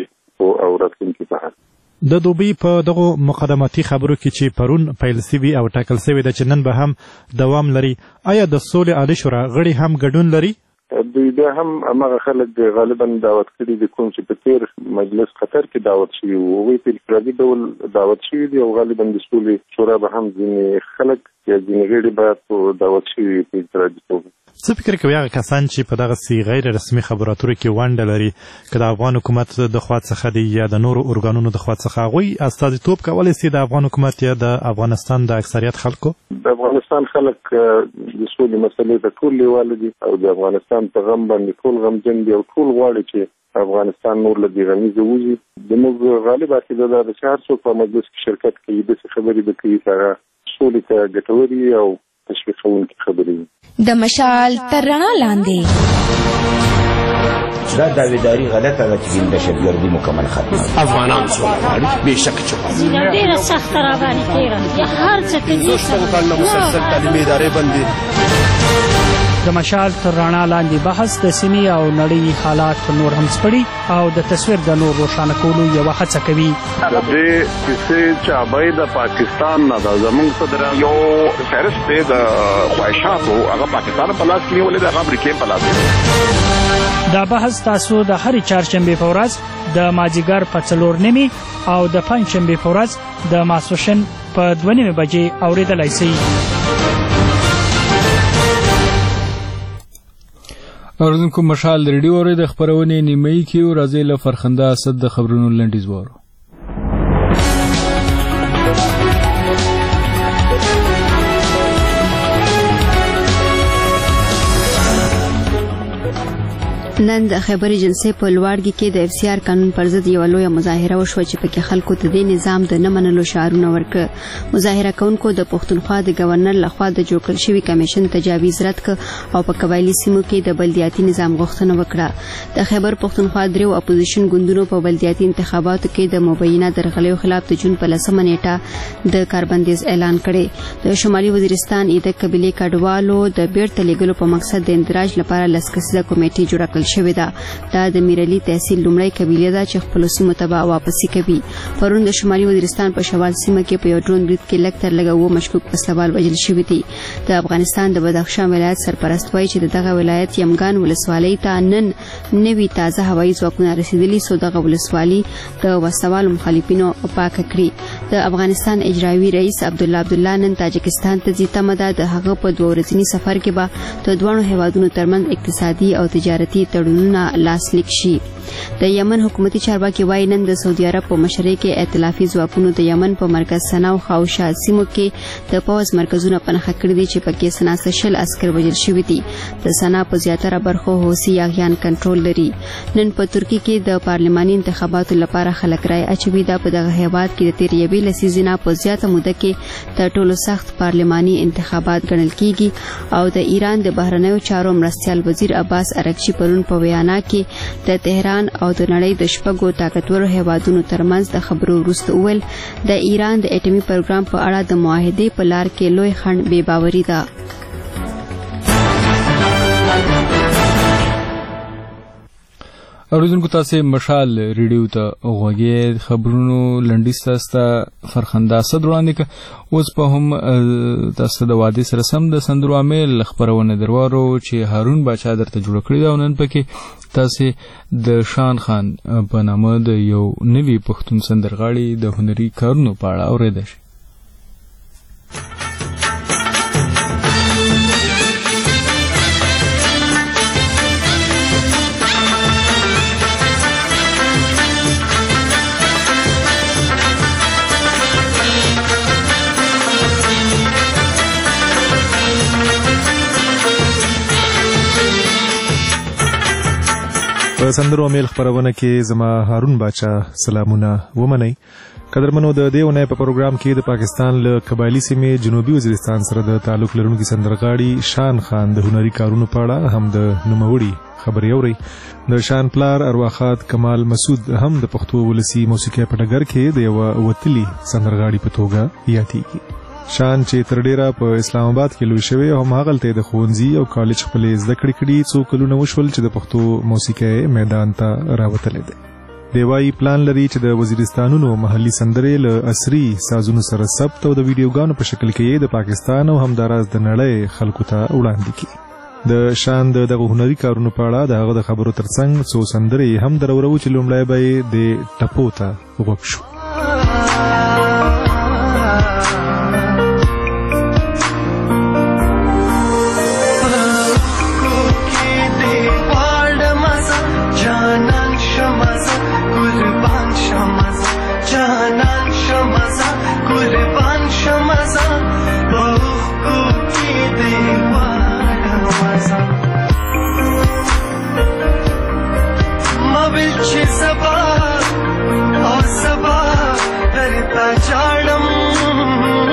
او راتلونکي په اړه. د دوبۍ په دغو مقدماتي خبرو کې چې پرون پیل سوي او ټاکل سوي ده چې نن به هم دوام لري، آیا د سولې عالی شورا غړي هم ګډون لري؟ دوی بیا هم هماغه خلک غالبا دعوت کړي دي کوم چې په تیر مجلس قطر کې دعوت شوي وو، هغوی په انفرادي ډول دعوت شوي دي او غالبا د سولې شورا به هم ځینې خلک یا ځینې غړي باید دعوت شوي په انفرادي توګه. څه فکر کوي هغه کسان چې په دغسې غیر رسمي خبرو اترو کې ونډه لري، که د افغان حکومت د خوا څخه دي یا د نورو ارګانونو د خوا څخه، هغوی استازیتوب کولی سي د افغان حکومت یا د افغانستان د اکثریت خلکو؟ د افغانستان خلک د سولې مسلې ته ټول لیواله دي او د افغانستان په غم باندې ټول غمجن دي او ټول غواړي چې افغانستان نور له دې غمیزه وځي. زموږ غالب عقیده دا ده چې هر څوک په مجلس کې شرکت کوي داسې خبرې به کوي چې هغه سولې ته ګټورې او تشویقونکې خبرې. د مشال تر رڼا لاندې دا داویداری غلطه ده چې دهشتګردي مکمل ختمه افغانان سوله غواړي بېشکه چې غواړي ډېره سخته راباندې تېره یا هر څه کوي مسلسل تعلیمي ادارې بندې د مشال تر رڼا لاندې بحث د سیمې او نړۍ حالات نور هم سپړي او د تصویر د نور روښانه کولو یوه هڅه کوي. د دې کیسې چابۍ د پاکستان نه ده، زموږ صدر یو فهرست دی د خواهشاتو، هغه پاکستان په لاس کې نیولې ده، هغه امریکې په لاس کې. دا بحث تاسو د هرې چهارشنبې په ورځ د مازدیګر په څلور نیمې او د پنجشنبې په ورځ د ماسپښین په دوه نیمې بجې اورېدلی شئ. اوریدونکو مشال د ریډیو اوري د خبرونې نیمه کې او راځي له فرخنده اسد د خبرونو لنډیز واره. نن د خیبر ایجنسی په لوړګي کې د اف سی آر قانون پر ضد یو لویه مظاهره وشوه چې پکې خلکو ته د نظام د نه منلو شعارونه ورکړ. مظاهره کوونکو د پښتونخوا د گورنر لخوا د جوړ کړل شوي کمیشن تجاویز رد کړ او په قبایلي سیمو کې د بلدیاتي نظام غوښتنه وکړه. د خیبر پښتونخوا دریو اپوزیشن ګوندونو په بلدیاتي انتخاباتو کې د مبینه درغلیو خلاف د جون په لسمه نیټه د کاربندیز اعلان کړي. د شمالي وزیرستان ایده قبیلې کډوالو د بیرته لیږلو په مقصد د اندراج لپاره لس کسیزه کمیټې جوړه کړل شوې ده. دا د میرعلي تحصیل لومړی قبیله ده چې خپلو سیمو ته به واپسي کوي. پرون د شمالي وزیرستان په شوال سیمه کې په یو ډرون برید کې لږ تر لږه اووه مشکوک وسلوال وژل شوي دي. د افغانستان د بدخشان ولایت سرپرست وایي چې د دغه ولایت یمګان ولسوالۍ ته نن نوي تازه هوایي ځواکونه رسیدلي، سو دغه ولسوالي د وسوالو مخالفینو پاکه کړي. د افغانستان اجرایوي رئیس عبدالله عبدالله نن تاجکستان ته ځي. تمه ده د هغه په دوه ورځني سفر کې به د دواړو هیوادونو ترمنځ اقتصادي او تجارتي تړونونه لاسلیک شي. د یمن حکومتي چارواکي وایي نن د سعودي عرب په مشرۍ کې ائتلافي ځواکونو د یمن په مرکز سنا او خاوشا سیمو کې د پوځ مرکزونه په نښه کړي دي چې پکې سنا څخه شل عسکر وژل شوي دي. د سنا په زیاتره برخو حوثي یاغیان کنټرول لري. نن په ترکیه کې د پارلماني انتخاباتو لپاره خلک رای اچوي. دا په دغه هیواد کې د تیر یوې لسیزې نه په زیاته موده کې تر ټولو سخت پارلماني انتخابات ګڼل کیږي. او د ایران د بهرنیو چارو مرستیال وزیر عباس ارغچی پرون په ویانا کې د تهران او د نړۍ د شپږو طاقتورو هیوادونو ترمنځ د خبرو وروسته وویل د ایران د اټومي پروګرام په اړه د معاهدې په لار کې لوی خنډ بې باوري ده. اوریدونکو تاسو مشال ریډیو ته غوږی خبرونو لنډیز تاسو فرخنده اسد وړاندې ک. اوس په هم تاسو د وادي سره سم د سندرو عامل خبرونه دروارو چې هارون باچا درته جوړ کړی دا نن پکې تاسو د شان خان په نامه د یو نوي پښتون سندرغاړي د هنري کارونو په اړه اورېدل شي. په سندرو میل خبرونه کې زما هارون باچا سلامونه ومنئ. قدرمنو د دې ونې په پروګرام کې د پاکستان له قبایلی سیمې جنوبي وزیرستان سره د تعلق لرونکي سندرغاړي شان خان د هنري کارونو په اړه هم د نوموړي خبرې اوري. د شان پلار ارواخات کمال مسعود هم د پښتو ولسی موسیقي په ډګر کې د یو وتلي سندرغاړي په توګه یادېږي. شان چې تر ډیره په اسلام آباد کې لوی شوی او هغلته د ښوونځي او کالج خپل زده کړې کړي، څو کلونه وشول چې د پښتو موسیقي میدان ته راوتلی دی. دی وايي پلان لري چې د وزیرستانونو محلي سندرې له عصري سازونو سره ثبت او د ویډیوګانو په شکل کې د پاکستان او همداراز د نړۍ خلکو ته وړاندې کړي. د شان دغه هنري کارونو په اړه د هغه د خبرو ترڅنګ څو سندرې هم درورو چې لومړی به د ټپو ته غوږ شو. Sabah, oh sabah, darita chadam.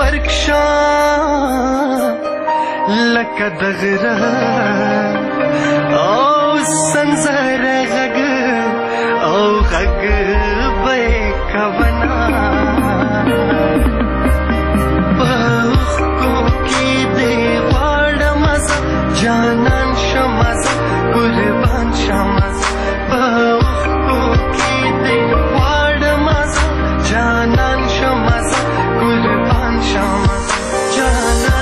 برکشان لکه دغره او سنځر غږ او غږ به کونا پخکو کې دې واړه مزه جانان شمزه قربان شمزه پخکو کې دې واړه مزه جانان شمزه قربان شمزه جانان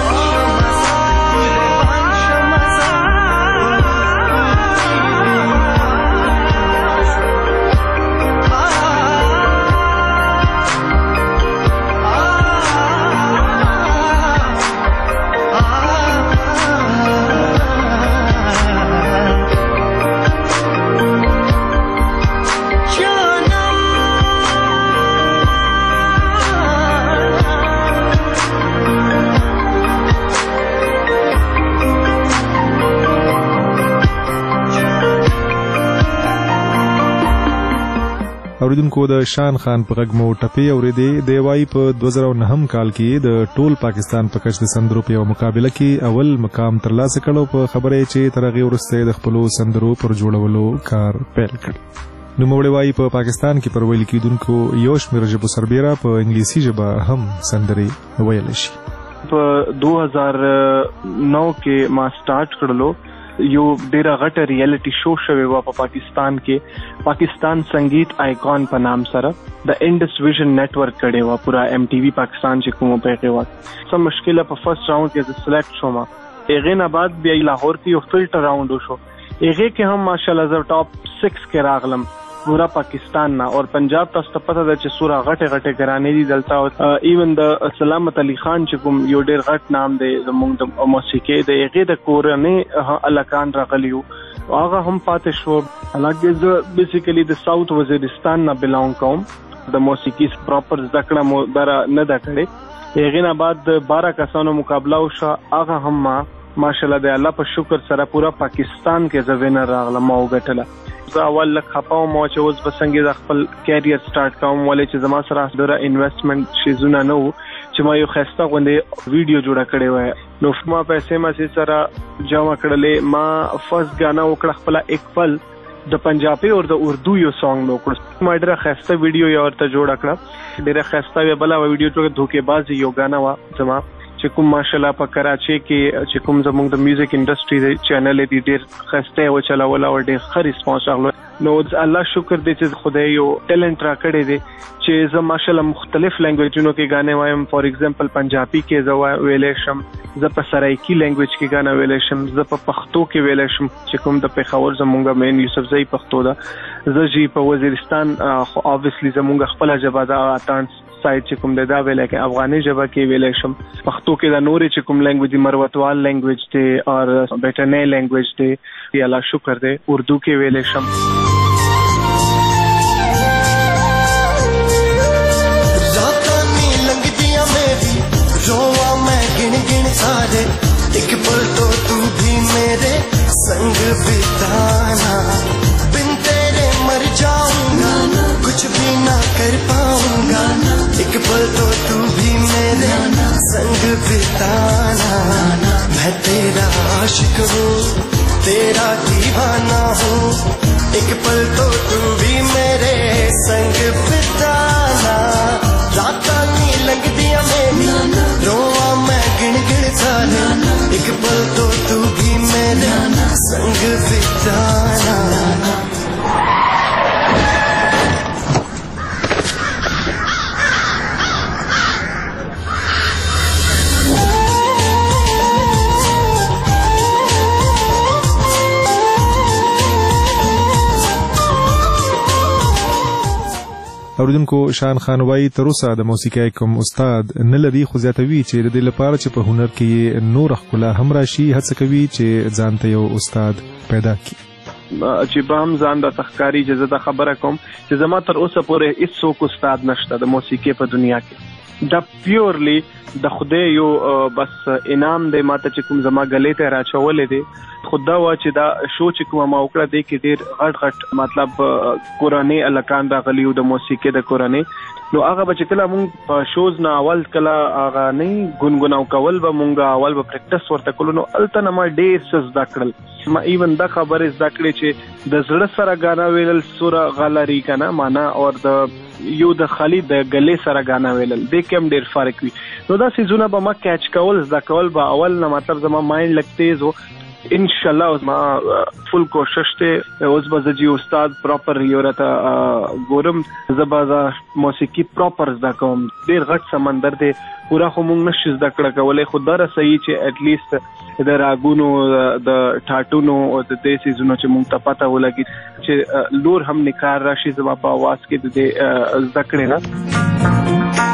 اوریدونکو د شان خان په غږ مو ټپې اورېدې دی وايي په دوه زره نهم کال کې د ټول پاکستان په کچ د سندرو په یو مقابله کې اول مقام ترلاسه کړو په خبره چې تر هغې وروسته د خپلو سندرو پر جوړولو کار پیل کړ. نوموړی وايي په پاکستان کې پر ویل کېدونکو یو شمېر ژبو سربیره په انګلیسي ژبه هم سندرې ویلی شي. په دوه هزار نو کې ما سٹارټ کړلو یو ډیره غټه ریالټي شو شوی و په پاکستان کې پاکستان سنگیت آیکون په نام سره د انډس ویژن نتورک کړي و پورا ایم ټي وی پاکستان چې کوم په کې و سم مشکله په فرست راوند کې سلیکټ شوم. هغه نه بعد بیا لاهور کې یو فلټر راوند وشو هغه کې هم ماشاءالله زه ټاپ سکس کې راغلم پورا پاکستان نه اور پنجاب تاسو ته پته ده چې سورا غټه غټه ګرانې دي دلته ایون د سلامت علي خان چې کوم یو ډیر غټ نام دی زموږ د موسیقي د هغه د کورنۍ الکان راغلیو هغه هم پاتې شو. حالانکه زه بیسیکلی د ساوث وزیرستان نه بلونګ کوم د موسیقي پراپر ذکر مو درا نه دا کړې هغه نه بعد بارہ کسانو مقابله وشو هغه هم ماشاءالله د الله په شکر سره پورا پاکستان کې زه وینر راغلم او غټله. زه اول لک خپاو مو چې اوس بسنګي د خپل کیریئر سٹارټ کوم ولې چې زما سره ډېر انویسټمنټ شي زونه نو چې ما یو خسته غونډه ویډیو جوړه کړې وای نو ما پیسې ما سره جمع کړلې ما فرست غانا وکړ خپل ایک پل د پنجابي او د اردو یو سانګ نو کړ ما ډېر خسته ویډیو یو ورته جوړ کړ ډېر خسته بل ویډیو ته دھوکه‌بازي یو غانا وا زما چې کوم ماشاءالله په کراچي کې چې کوم زموږ د میوزیک انډستری دی چینل دی ډېر خسته او چلاول او ډېر ښه ریسپانس راغلو. نو الله شکر دی چې خدای یو ټیلنټ را کړی دی چې زه ماشاءالله مختلف لینګویجونو کې غانې وایم. فار ایگزامپل پنجابي کې زه ویلې شم زه په سرایکی لینګویج کې غانا ویلې شم زه په پښتو کې ویلې شم چې کوم د پیښور زموږ مین یوسفزئی پښتو ده زه جی په وزیرستان خو اوبویسلی زموږ خپل ژبه ده اتانس سایت چې کوم د دا ویل کې افغاني ژبه کې ویلې شم پښتو کې د نورې چې کوم لینګویج مروتوال لینګویج دی او بیٹنې لینګویج دی دی الله شکر دی اردو کې ویلې شم. रातानी लंघदियां मेरी रोवा मैं गिन गिन सारे एक पल तो तू भी मेरे संग बिताना बिन तेरे मर जाऊंगा कुछ भी ना कर पाऊंगा एक पल तो तू भी मेरे संग बिताना मैं तेरा आशिक हूँ तेरा दीवाना हूँ एक पल तो तू भी मेरे संग बिताना रातां नी लंघदियां मेरी रोवा मैं गिन गिन सारे एक पल तो तू भी मेरे संग बिताना. اوریدونکو شان خان وايي تر اوسه د موسیقۍ کوم استاد نه لري خو زیاتوي چې د دې لپاره چې په هنر کې نور ښکلا هم راشي هڅه کوي چې ځان ته یو استاد پیدا کړي. چې به هم ځان د تخکاری چې زه د خبره کوم چې زما تر اوسه پورې هیڅوک استاد نشته د موسیقۍ په دنیا کې دا پیورلی د خدای یو بس انعام دی ماته چې کوم زما غلې ته راچولې دی خدا وا چې دا شو چې کوم ما وکړه دی کې ډېر غټ غټ مطلب قرآني الکان راغلیو د موسیقۍ د قرآني نو هغه به چې کله مونږ په شوز نه اول کله هغه نه ګونګوناو کول به مونږ اول به پریکټس ورته کولو نو هلته نه ما ډېر څه زده کړل ما ایون دا خبرې زده کړې چې د زړه سره ګانا ویلل سوره غلري که نه معنا اور د یو د خالي د ګلې سره ګانا ویلل دې کې هم ډېر فرق وي نو دا څیزونه به ما کیچ کول زده کول به اول نه مطلب زما مایند لږ تیز و انشاءالله اوس ما فل کوشش ته اوس به زه جي استاد پراپر یو راته ګورم زه به دا موسیقي پراپر زده کوم ډېر غټ سمندر دی پوره خو مونږ نشو زده کړه کولی خو دا رسوي چې اټ لیست د راګونو د ټاټونو او د دې څیزونو چې مونږ ته پته ولګي چې لور هم نکار راشي زما په اواز کې د دې زده کړې نه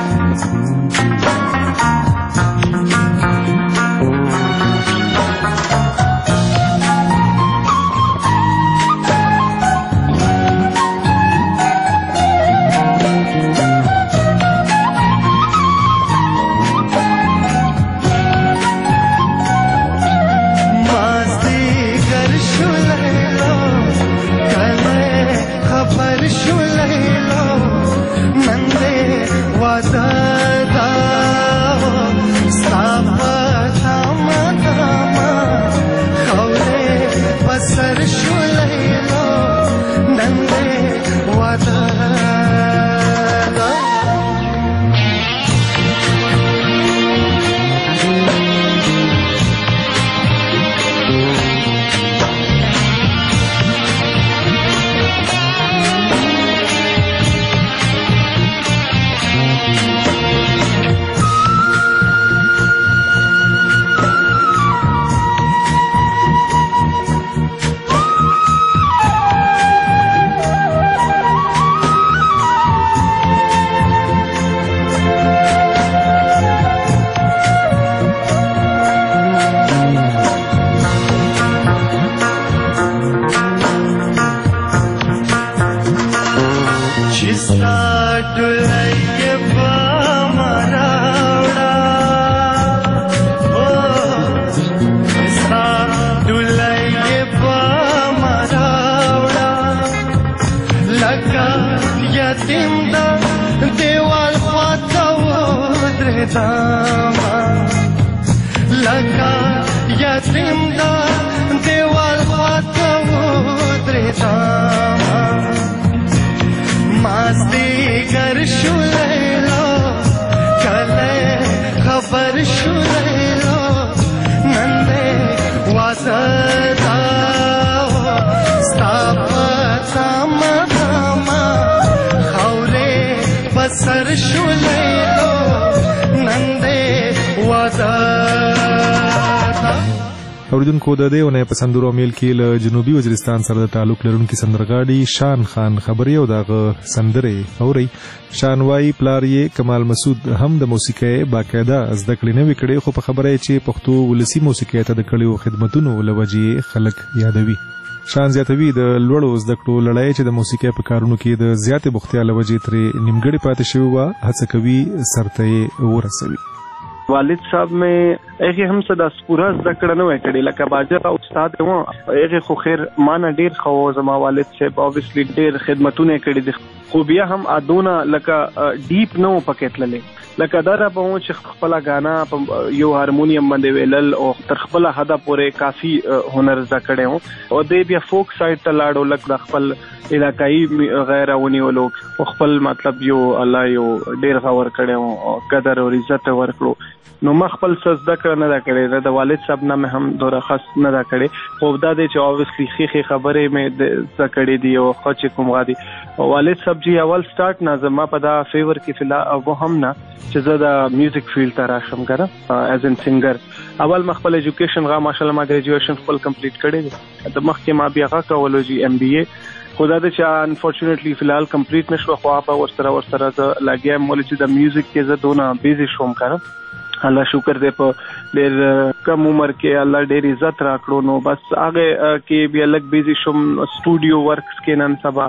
اوریدونکو د دې ونې په سندرو میل کې له جنوبي وزیرستان سره د تعلق لرونکي سندرغاړي شان خان خبري او دغه سندرې اوري شان وايي پلار یې کمال مسعود هم د موسیقۍ باقاعده زده کړې نه وې کړې خو په خبره یې چې پښتو ولسي موسیقۍ ته د کړیو خدمتونو له وجې خلک یادوي شان زیاتوي د لوړو زده کړو لړۍ چې د موسیقۍ په کارونو کې د زیاتې بوختیا له وجې ترې نیمګړې پاتې شوې وه هڅه کوي سرته یې ورسوي والد صاحب مې هغه هم څه د سپوره زده کړه نه وای کړې لکه باجر او استاد و هغه خو خیر ما نه ډیر خو زما والد صاحب اوبویسلی ډیر خدمتونه کړې دي خو بیا هم ادونه لکه ډیپ نو پکې تللې لکه دا را به چې خپل غانا یو هارمونیم باندې ویلل او تر خپل حدا پورې کافي هنر زده کړو او دې بیا فوک سایډ ته لاړو لکه د خپل علاقائی غیر ونیولو خپل مطلب یو الله یو ډیر غور کړو او قدر او عزت ورکړو نو ما خپل سزده کړه نه دا کړې د والد صاحب نه مې هم دوره خاص نه دا کړې خو دا دی چې اوبویسلی خېخې خبرې مې زده کړې دي او خو چې کوم غادي والد صاحب جی اول سٹارټ نه زما په دا فیور کې فلا او هم نه چې زه د میوزیک فیلډ ته راشم کنه ایز ان سنگر اول ما خپل ایجوکیشن غا ماشاءالله ما ګریجویشن خپل کمپلیټ کړی دی د مخکې ما بیا غا کولو جی ام بی اے خدا د چې انفورچونټلی فلحال کمپلیټ نشو خو په ورسره ورسره زه لاګیم ولې چې د میوزیک کې زه دونه بیزی شوم کنه الله شکر دې په ډېر کم عمر کې الله ډېر عزت راکړو نو بس هغه کې بیا لګ بیزی شوم سټوډیو ورکس کې نن سبا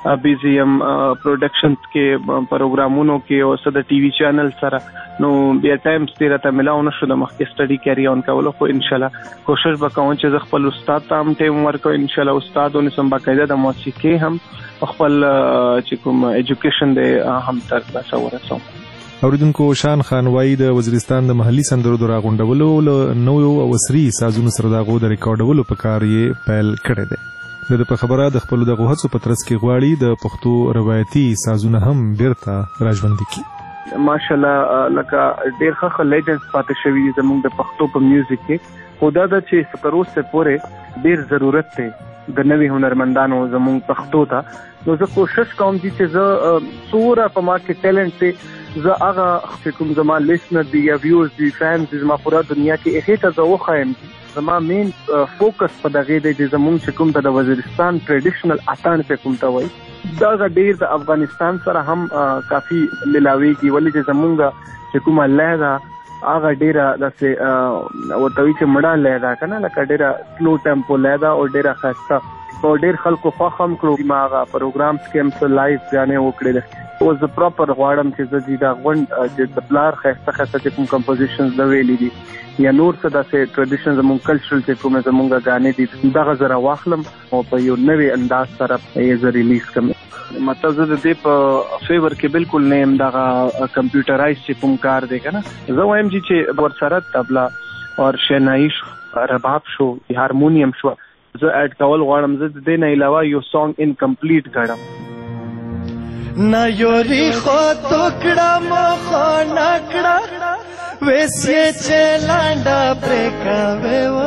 بیزی یم پروډکشنز کې پروګرامونو کې او څه د ټي وي چینل سره نو بیا ټایم ستیر ته ملاو نشو د مخکې سټډي کیری اون کولو خو ان شاء الله کوشش وکوم چې زه خپل استاد ته هم ټیم ورکوم ان شاء الله استادونه سم باقاعده د موسیقي هم خپل چې کوم ایجوکیشن دی هم تر تاسو ورسوم. اوریدونکو شان خان وایي د وزیرستان د محلي سندرو د راغونډولو له نویو او عصري سازونو سره د هغو د ریکارډولو په کار یې پیل کړی دی. د ده په خبره د خپلو دغو هڅو په ترڅ کې غواړي د پښتو روایتي سازونه هم بیرته راژوندي کړي. ماشاءالله لکه ډېر ښه لیجنډز پاتې شوي دي زموږ د پښتو په میوزیک کې، خو دا ده چې تر اوسه پورې ډېر ضرورت دی د نوي هنرمندانو زموږ پښتو ته. نو زه کوشش کوم چې زه څومره په ما کې ټیلنټ دی زه هغه چې کوم زما لیسنر دي یا ویورز دي فینز دي زما پوره دنیا کې هغې ته زه وښایم. زما مین فوکس په دغې دی چې زموږ چې کوم ته د وزیرستان ټریډیشنل اتڼ چې کوم ته وایي دغه ډېر د افغانستان سره هم کافي ملاویږي، ولې چې زموږ چې کومه لای ده هغه ډېره داسې ورته وایي چې مړه لای ده که نه، لکه ډېره سلو ټیمپو لای ده او ډېره ښایسته او ډېر خلکو خوښ هم کړو. ما هغه پروګرامز کې هم څه لایف ګانې وکړې ده. اوس زه پراپر غواړم چې زه چې دا غونډ چې د پلار ښایسته ښایسته چې کوم کمپوزیشنز ده ویلي دي یا نور څه داسې ټریډیشن زموږ کلچرل چې کومې زموږ ګانې دي دغه زه راواخلم او په یو نوي انداز سره یې زه ریلیز کړم. مطلب زه د دې په فیور کې بالکل نه یم دغه کمپیوټرایز چې کوم کار دی که نه. زه وایم چې ورسره طبله او شینایي شو، رباب شو، هارمونیم شو، زه اډ کول غواړم. زه د دې نه علاوه یو سانګ انکمپلیټ ګڼم. ना योरी खो टुकड़ा मोखो नकड़ा वैसे चेलांडा प्रेकावे वो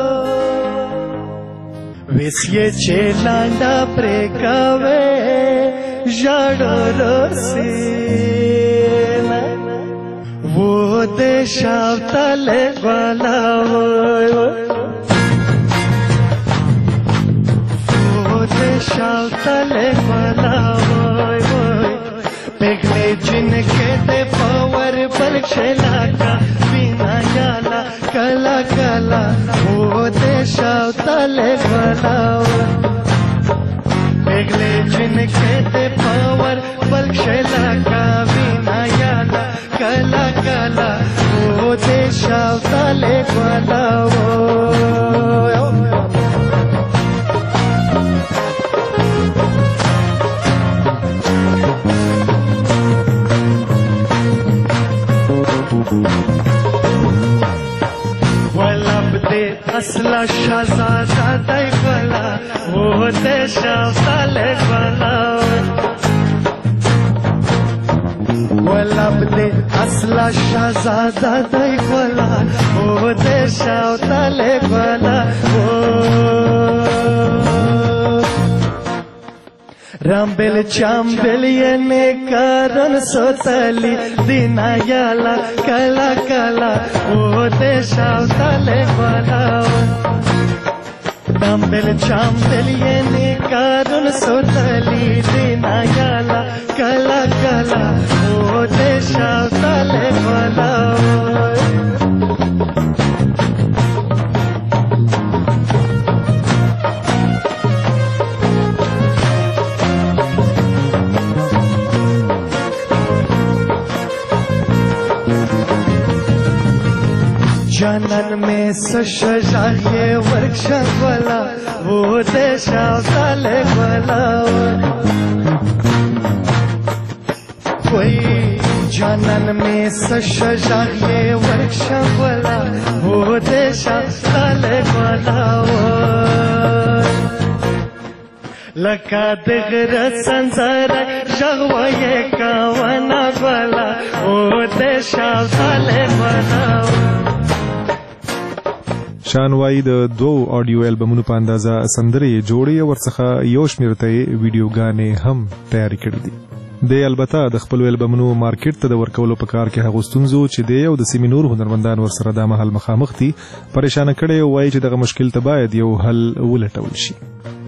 वैसे चेलांडा प्रेकावे जाडो रोसी वो देशाव तले वाला वो वो देशाव तले वाला पेगले जिनके ते पावर बल छेला का बिना याला कला कला वो देशाव तले बनाओ पेगले जिनके ते पावर बल छेला का बिना याला कला कला वो देशाव तले बनाओ. असला शहजादा दई वाला वो देशा साले वाला वलब दे असला शहजादा दई वाला वो देशा साले वाला रामबेल चांबेल ये ने कारण सोतली दिना याला कला कला वो देशा साले वाला रामबेल चांबेल ये ने कारण सोतली दिना याला कला कला वो देशा साले वाला. जानन में सशा ये वर्कशॉप वाला वो देशा साले वाला कोई जानन में सशा ये वर्कशॉप वाला वो देशा साले वाला लका दिगर संसार जगवा ये कावना वाला वो देशा साले वाला. شان وایي د دوو آډیو البمونو په اندازه سندرې جوړې او ورڅخه یو شمېر ته یې ویډیوګانې هم تیارې کړې دي. دی البته د خپلو البمونو مارکیټ ته د ورکولو په کار کې هغو ستونزو چې دی او د سیمې نور هنرمندان ورسره دا مهال مخامخ دي پریشانه کړی او وایي چې دغه مشکل ته باید یو حل ولټول شي.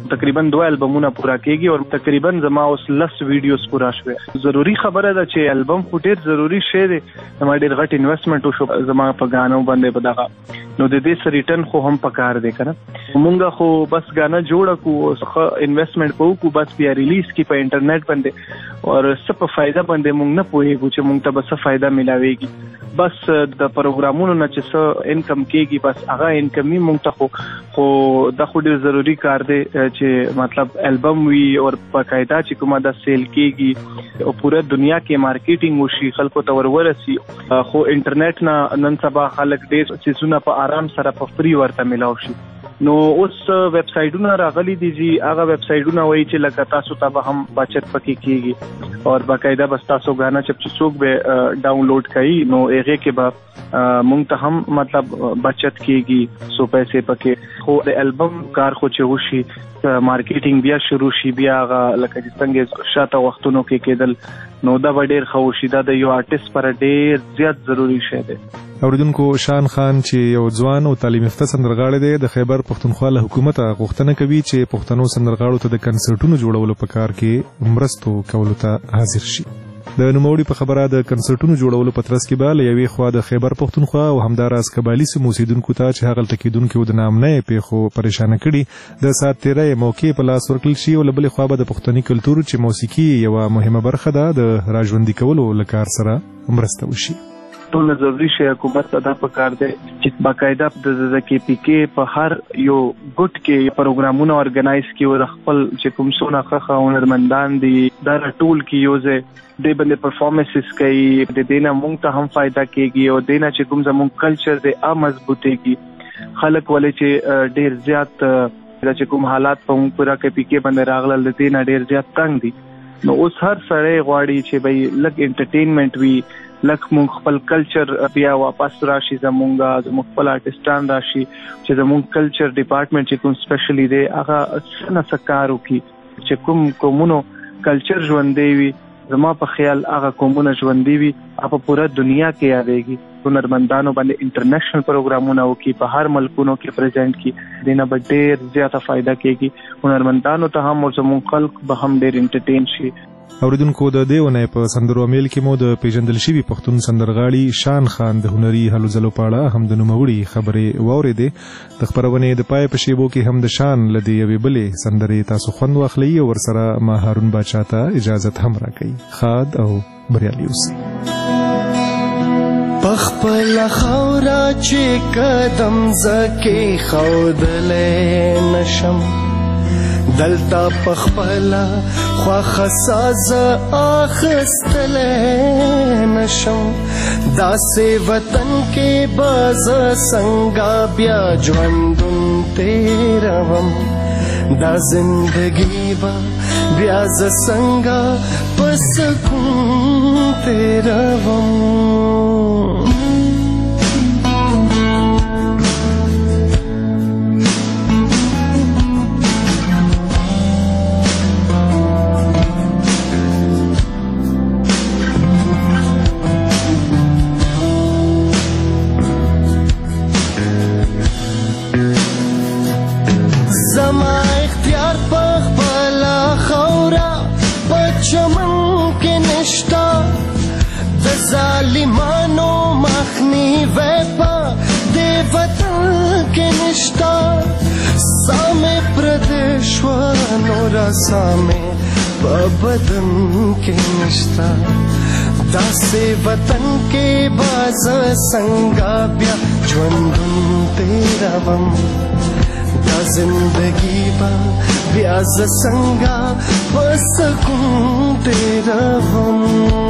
تقریبا دوه البمونه پورا کېږي او تقریبا زما اوس لس ویډیوز پورا شوه. ضروری خبره ده چې البم خو ډېر ضروری شی دی، زما ډېر غټ انویسټمنټ وشو زما په غانو باندې په دغه، نو د دې ریټرن خو هم پکار دی کنه. مونږه خو بس غانا جوړه کو څه انویسټمنټ کوو کو بس بیا ریلیز کی په انټرنیټ باندې او څه په فائدہ باندې مونږ نه پوهیږو چې مونږ ته څه فائدہ ملاويږي. بس د پروګرامونو نه چې څه انکم کېږي بس هغه انکم یې مونږ ته خو خو د خو ډېر ضروری کار دی چې مطلب البم وي او باقاعده چې کومه د سیل کېږي او پوره دنیا کې مارکیټینګ وشي، خلکو ته ورورسي. خو انټرنیټ نه نن سبا خلک ډېر چیزونه په آرام سره په فری ورته ملاو شي. نو اوس ویب سایټونه راغلي دي چې هغه ویب سایټونه وایي چې لکه تاسو ته به هم بچت پکې کېږي او باقاعده بس تاسو غانا چې څوک به ډاونلوډ کوي نو هغه کې به مونږ ته هم مطلب بچت کېږي سو پیسې پکې. خو د البم کار خو چې وشي مارکیټینګ بیا شروع شي بیا هغه لکه چې څنګه شاته وختونو کې کېدل نو دا به ډېر ښه وشي. دا د یو آرټسټ پر ډېر زیات ضروری شی دی. اوریدونکو شان خان چې یو ځوان او تعلیم یافته سندرغاړی دی د خیبر پښتونخوا له حکومت غوښتنه کوي چې پښتنو سندرغاړو ته د کنسرټونو جوړولو په کار کې مرستو کولو ته حاضر شي. د نوموړي په خبره د کنسرټونو جوړولو په ترڅ کې به له یوې خوا د خیبر پښتونخوا او همداراز قبایلي سیمو اوسېدونکو ته چې هغلته کېدونکو د نامنۍ پیښو پریشانه کړي د ساعت تېرۍ موقع په لاس ورکړل شي او له بلې خوا به د پښتني کلتور چې موسیقي یوه مهمه برخه ده د راژوندي کولو له کار سره مرسته وشي. ټول ضروري شی حکومت ادا پکار دی چې باقاعده د کې پی کې په هر یو ګټ کې پروګرامونه ارګنایز کړي او خپل چې کوم څونه ښه هنرمندان دي دا ټول کې یوزه د باندې پرفارمنسز کوي د دینه مونږ ته هم فائدہ کېږي او دینه چې کوم زموږ کلچر دی ا مضبوطېږي. خلک ولې چې ډېر زیات چې کوم حالات په مونږ پورا کې پی کې باندې راغلل د دینه ډېر زیات تنگ دي. نو اوس هر سړی غواړي چې به لږ انټرټینمنټ وي، لکه مونږ خپل کلچر بیا واپس راشي، زمونږ زموږ خپل آرټسټان راشي چې زموږ کلچر ډپارټمنټ چې کوم سپیشلی دی هغه څه نه څه کار وکړي چې کوم قومونو کلچر ژوندی وي. زما په خیال هغه قومونه ژوندی وي په پوره دنیا کې یادېږي. هنرمندانو باندې انټرنیشنل پروګرامونه وکړي په هر ملکونو کې پریزنټ کړي، دینه به ډېر زیاته فائدہ کېږي. هنرمندانو ته هم او زموږ خلک به هم ډېر انټرټین شي. اوریدونکو د دې ونې په سندرو میل کې مو د پیژندل شوي پښتون سندرغاړي شان خان د هنري هلو ځلو په اړه هم د نوموړي خبرې واورېدې. د خپرونې د پای په شیبو کې هم د شان له دې یوې بلې سندرې تاسو خوند واخلئ او ورسره ما هارون باچا ته اجازت هم راکوي. ښاد او بریالي اوسئ. پخپل خاورا چې قدم زکې خودلې نشم دلتا پخپلا خواخ ساز آخستلې نشم داسې وطن کې باز څنګه بیا ژوندون تیروم دا زندگی با بیا ز څنګه په سکون تیروم. ظالمانو مخنی وپا دی وطن کې نشتا سامې پردیشوانو را سامې په بدن کې نشتا داسې وطن کې باز څنګه بیا ژوندون تیروم دا زندگی با بیا ز څنګه په سکون تیروم.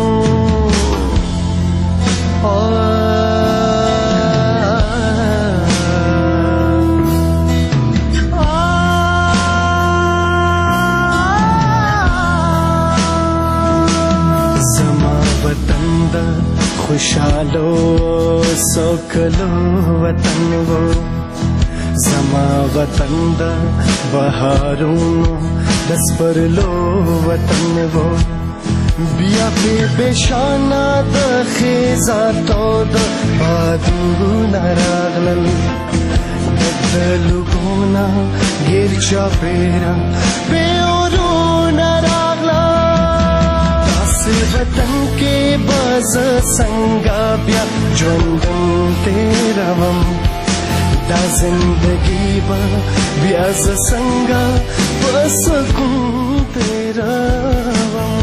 زما وطن دا خوشالو سوکلو وطن وہ زما وطن دا بہارونو دسپرلو وطن وہ بیا په بشانا د خیزاتو د بادونه راغلل د لګونا غیر چاپیرا بے اورون راغلا داس وطن کے باز سنگا بیا جوندن تیرا وم دا زندگی با بیا ز سنگا بسکون تیرا وم.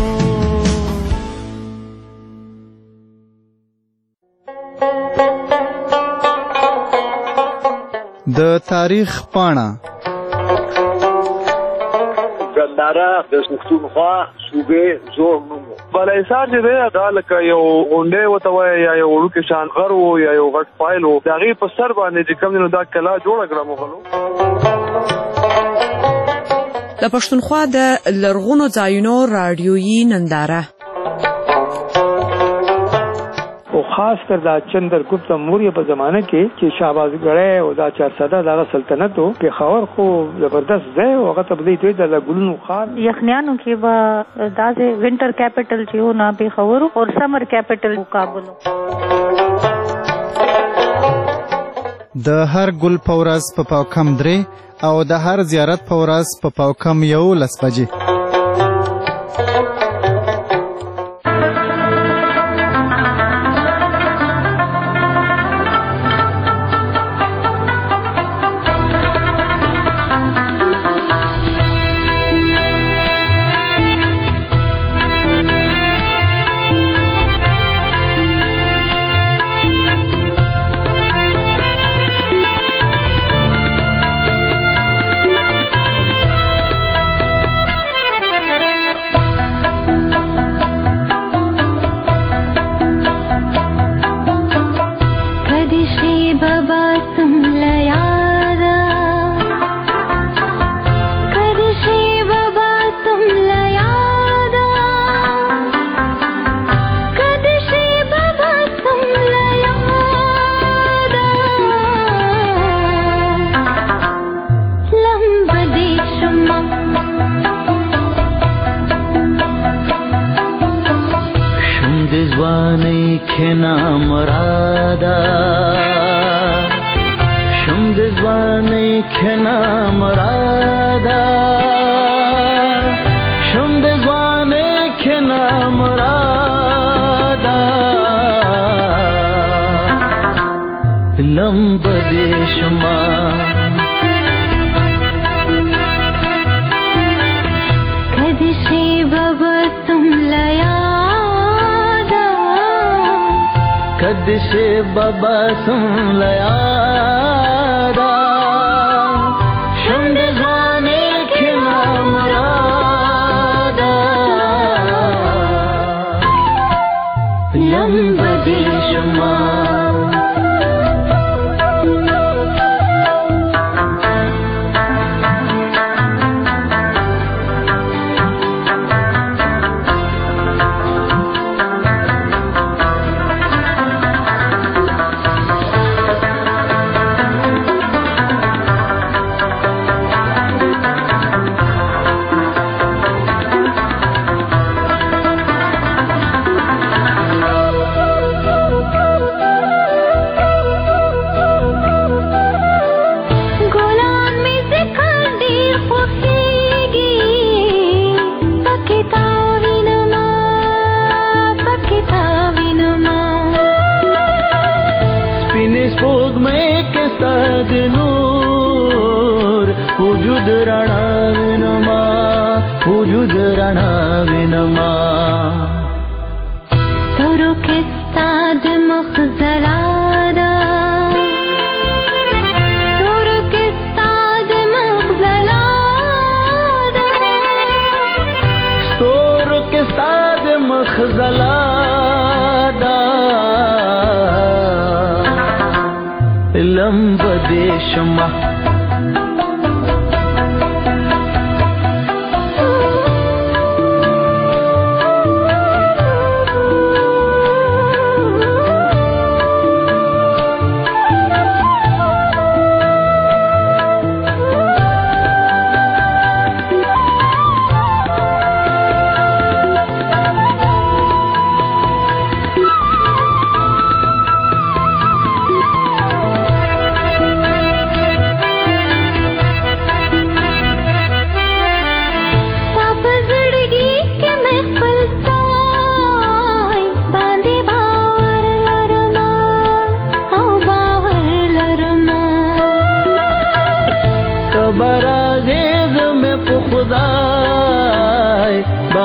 د تاریخ پاڼه ګنداره د پښتونخوا صوبې زوړ نوم بالاحصار چې دی دا لکه یو غونډۍ ورته وایي یا یو وړوکی شان غر و یا یو غټ فایل و د هغې په سر باندې چې کوم دی نو دا کلا جوړه کړه مغلو. د پښتونخوا د لرغونو ځایونو راډیویي ننداره او خاص کر دا چندرګپت موریه په زمانه کې چې شهبازګړی او دا چارسده دغه سلطنت و پېښور خو زبردست ځای و هغه ته به دوی د ګلونو ښار یخنیانو کې به داسې ونټر کیپټل چې و نه پېښور او سمر کیپټل کابل. د هر ګل په ورځ په پاو کم درې او د هر زیارت په ورځ په پاو کم یولس بجې.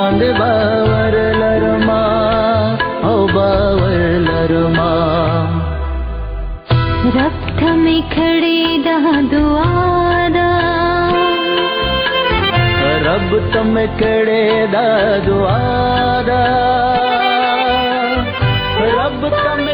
باندې باور لرما او باور لرما رب ته مې کړې دا دعا ده رب ته مې کړې دا دعا ده رب ته